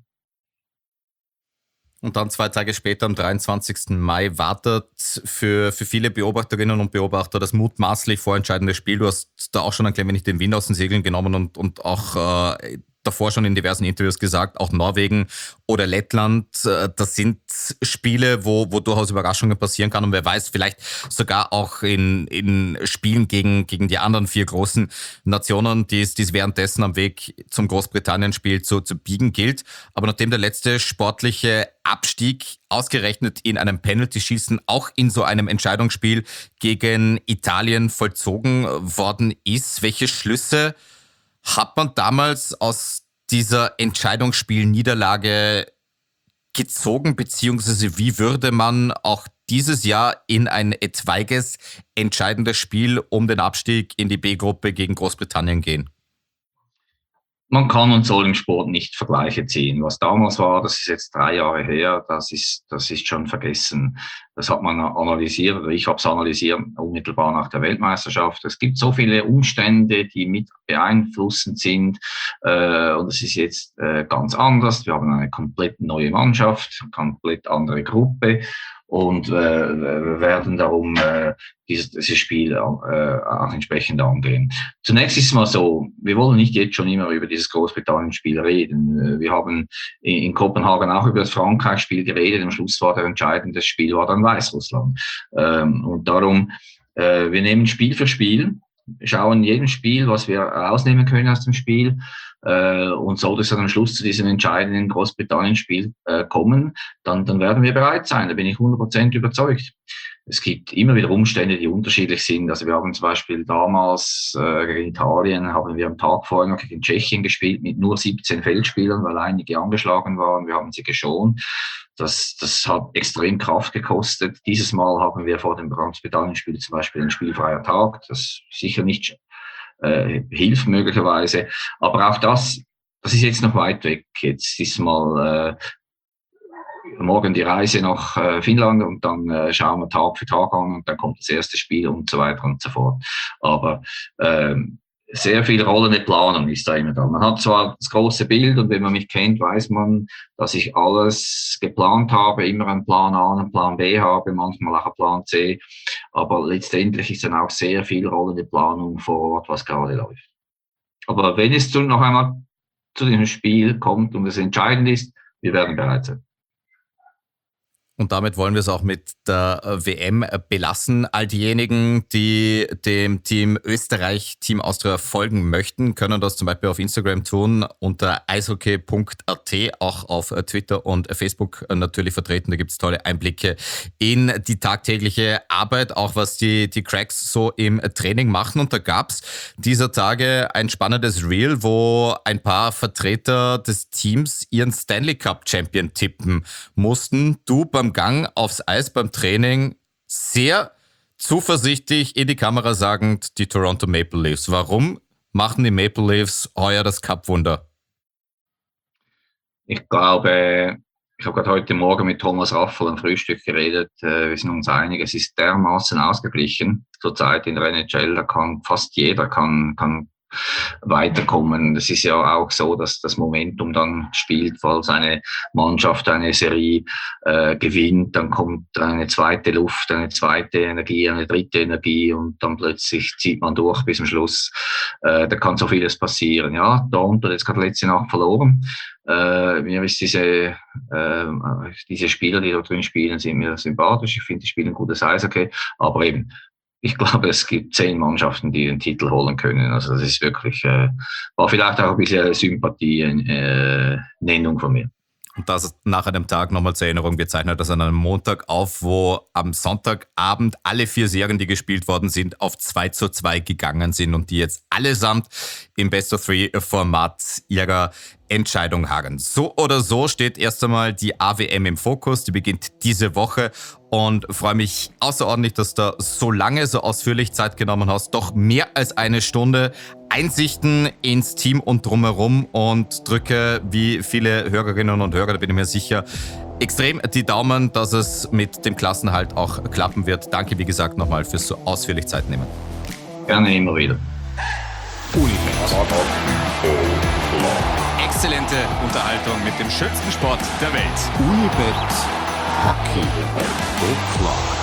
Und dann 2 Tage später, am 23. Mai, wartet für viele Beobachterinnen und Beobachter das mutmaßlich vorentscheidende Spiel. Du hast da auch schon ein klein wenig den Wind aus den Segeln genommen und auch davor schon in diversen Interviews gesagt, auch Norwegen oder Lettland, das sind Spiele, wo durchaus Überraschungen passieren kann und wer weiß, vielleicht sogar auch in Spielen gegen die anderen 4 großen Nationen, die es währenddessen am Weg zum Großbritannien-Spiel zu biegen gilt. Aber nachdem der letzte sportliche Abstieg ausgerechnet in einem Penalty-Schießen auch in so einem Entscheidungsspiel gegen Italien vollzogen worden ist, welche Schlüsse hat man damals aus dieser Entscheidungsspielniederlage gezogen, beziehungsweise wie würde man auch dieses Jahr in ein etwaiges entscheidendes Spiel um den Abstieg in die B-Gruppe gegen Großbritannien gehen? Man kann und soll im Sport nicht Vergleiche ziehen. Was damals war, das ist jetzt 3 Jahre her, das ist schon vergessen. Das hat man analysiert, oder ich habe es analysiert, unmittelbar nach der Weltmeisterschaft. Es gibt so viele Umstände, die mit beeinflussend sind, und es ist jetzt ganz anders. Wir haben eine komplett neue Mannschaft, eine komplett andere Gruppe und werden darum dieses Spiel auch entsprechend angehen. Zunächst ist es mal so, wir wollen nicht jetzt schon immer über dieses Großbritannien-Spiel reden. Wir haben in Kopenhagen auch über das Frankreich-Spiel geredet. Am Schluss war der entscheidende Spiel war dann Weißrussland. Und darum, wir nehmen Spiel für Spiel, schauen jedem Spiel, was wir rausnehmen können aus dem Spiel. Und sollte es dann am Schluss zu diesem entscheidenden Großbritannien-Spiel kommen, dann werden wir bereit sein. Da bin ich 100% überzeugt. Es gibt immer wieder Umstände, die unterschiedlich sind. Also wir haben zum Beispiel damals gegen Italien, haben wir am Tag vorher noch gegen Tschechien gespielt mit nur 17 Feldspielern, weil einige angeschlagen waren. Wir haben sie geschont. Das hat extrem Kraft gekostet. Dieses Mal haben wir vor dem Großbritannien-Spiel zum Beispiel einen spielfreier Tag. Das sicher nicht hilft möglicherweise. Aber auch das ist jetzt noch weit weg. Jetzt ist mal morgen die Reise nach Finnland und dann schauen wir Tag für Tag an und dann kommt das erste Spiel und so weiter und so fort. Aber sehr viel rollende Planung ist da immer da. Man hat zwar das große Bild und wenn man mich kennt, weiß man, dass ich alles geplant habe, immer einen Plan A, einen Plan B habe, manchmal auch einen Plan C. Aber letztendlich ist dann auch sehr viel rollende Planung vor Ort, was gerade läuft. Aber wenn es noch einmal zu diesem Spiel kommt und es entscheidend ist, wir werden bereit sein. Und damit wollen wir es auch mit der WM belassen. All diejenigen, die dem Team Österreich, Team Austria folgen möchten, können das zum Beispiel auf Instagram tun, unter eishockey.at, auch auf Twitter und Facebook natürlich vertreten. Da gibt es tolle Einblicke in die tagtägliche Arbeit, auch was die Cracks so im Training machen. Und da gab es dieser Tage ein spannendes Reel, wo ein paar Vertreter des Teams ihren Stanley Cup Champion tippen mussten. Du beim Gang aufs Eis, beim Training, sehr zuversichtlich in die Kamera sagend, die Toronto Maple Leafs. Warum machen die Maple Leafs heuer das Cup-Wunder? Ich glaube, ich habe gerade heute Morgen mit Thomas Raffel am Frühstück geredet. Wir sind uns einig, es ist dermaßen ausgeglichen zurzeit in der NHL. Da kann fast jeder kann weiterkommen. Es ist ja auch so, dass das Momentum dann spielt, falls eine Mannschaft eine Serie gewinnt, dann kommt eine zweite Luft, eine zweite Energie, eine dritte Energie und dann plötzlich zieht man durch bis zum Schluss. Da kann so vieles passieren. Ja, Toronto hat jetzt gerade letzte Nacht verloren. Mir ist diese Spieler, die da drin spielen, sind mir sympathisch. Ich finde, die spielen gutes Eishockey, aber eben ich glaube, es gibt 10 Mannschaften, die den Titel holen können. Also das ist wirklich, war vielleicht auch ein bisschen Sympathie-Nennung von mir. Und das nach einem Tag, nochmal zur Erinnerung, wir zeichnen das an einem Montag auf, wo am Sonntagabend alle 4 Serien, die gespielt worden sind, auf 2:2 gegangen sind und die jetzt allesamt im Best-of-3-Format ihrer Entscheidung harren. So oder so steht erst einmal die AWM im Fokus, die beginnt diese Woche und freue mich außerordentlich, dass du so lange, so ausführlich Zeit genommen hast, doch mehr als eine Stunde Einsichten ins Team und drumherum und drücke, wie viele Hörerinnen und Hörer, da bin ich mir sicher, extrem die Daumen, dass es mit dem Klassenerhalt auch klappen wird. Danke, wie gesagt, nochmal fürs so ausführlich Zeit nehmen. Gerne immer wieder. Exzellente Unterhaltung mit dem schönsten Sport der Welt. Unibet Hockey O'Clock.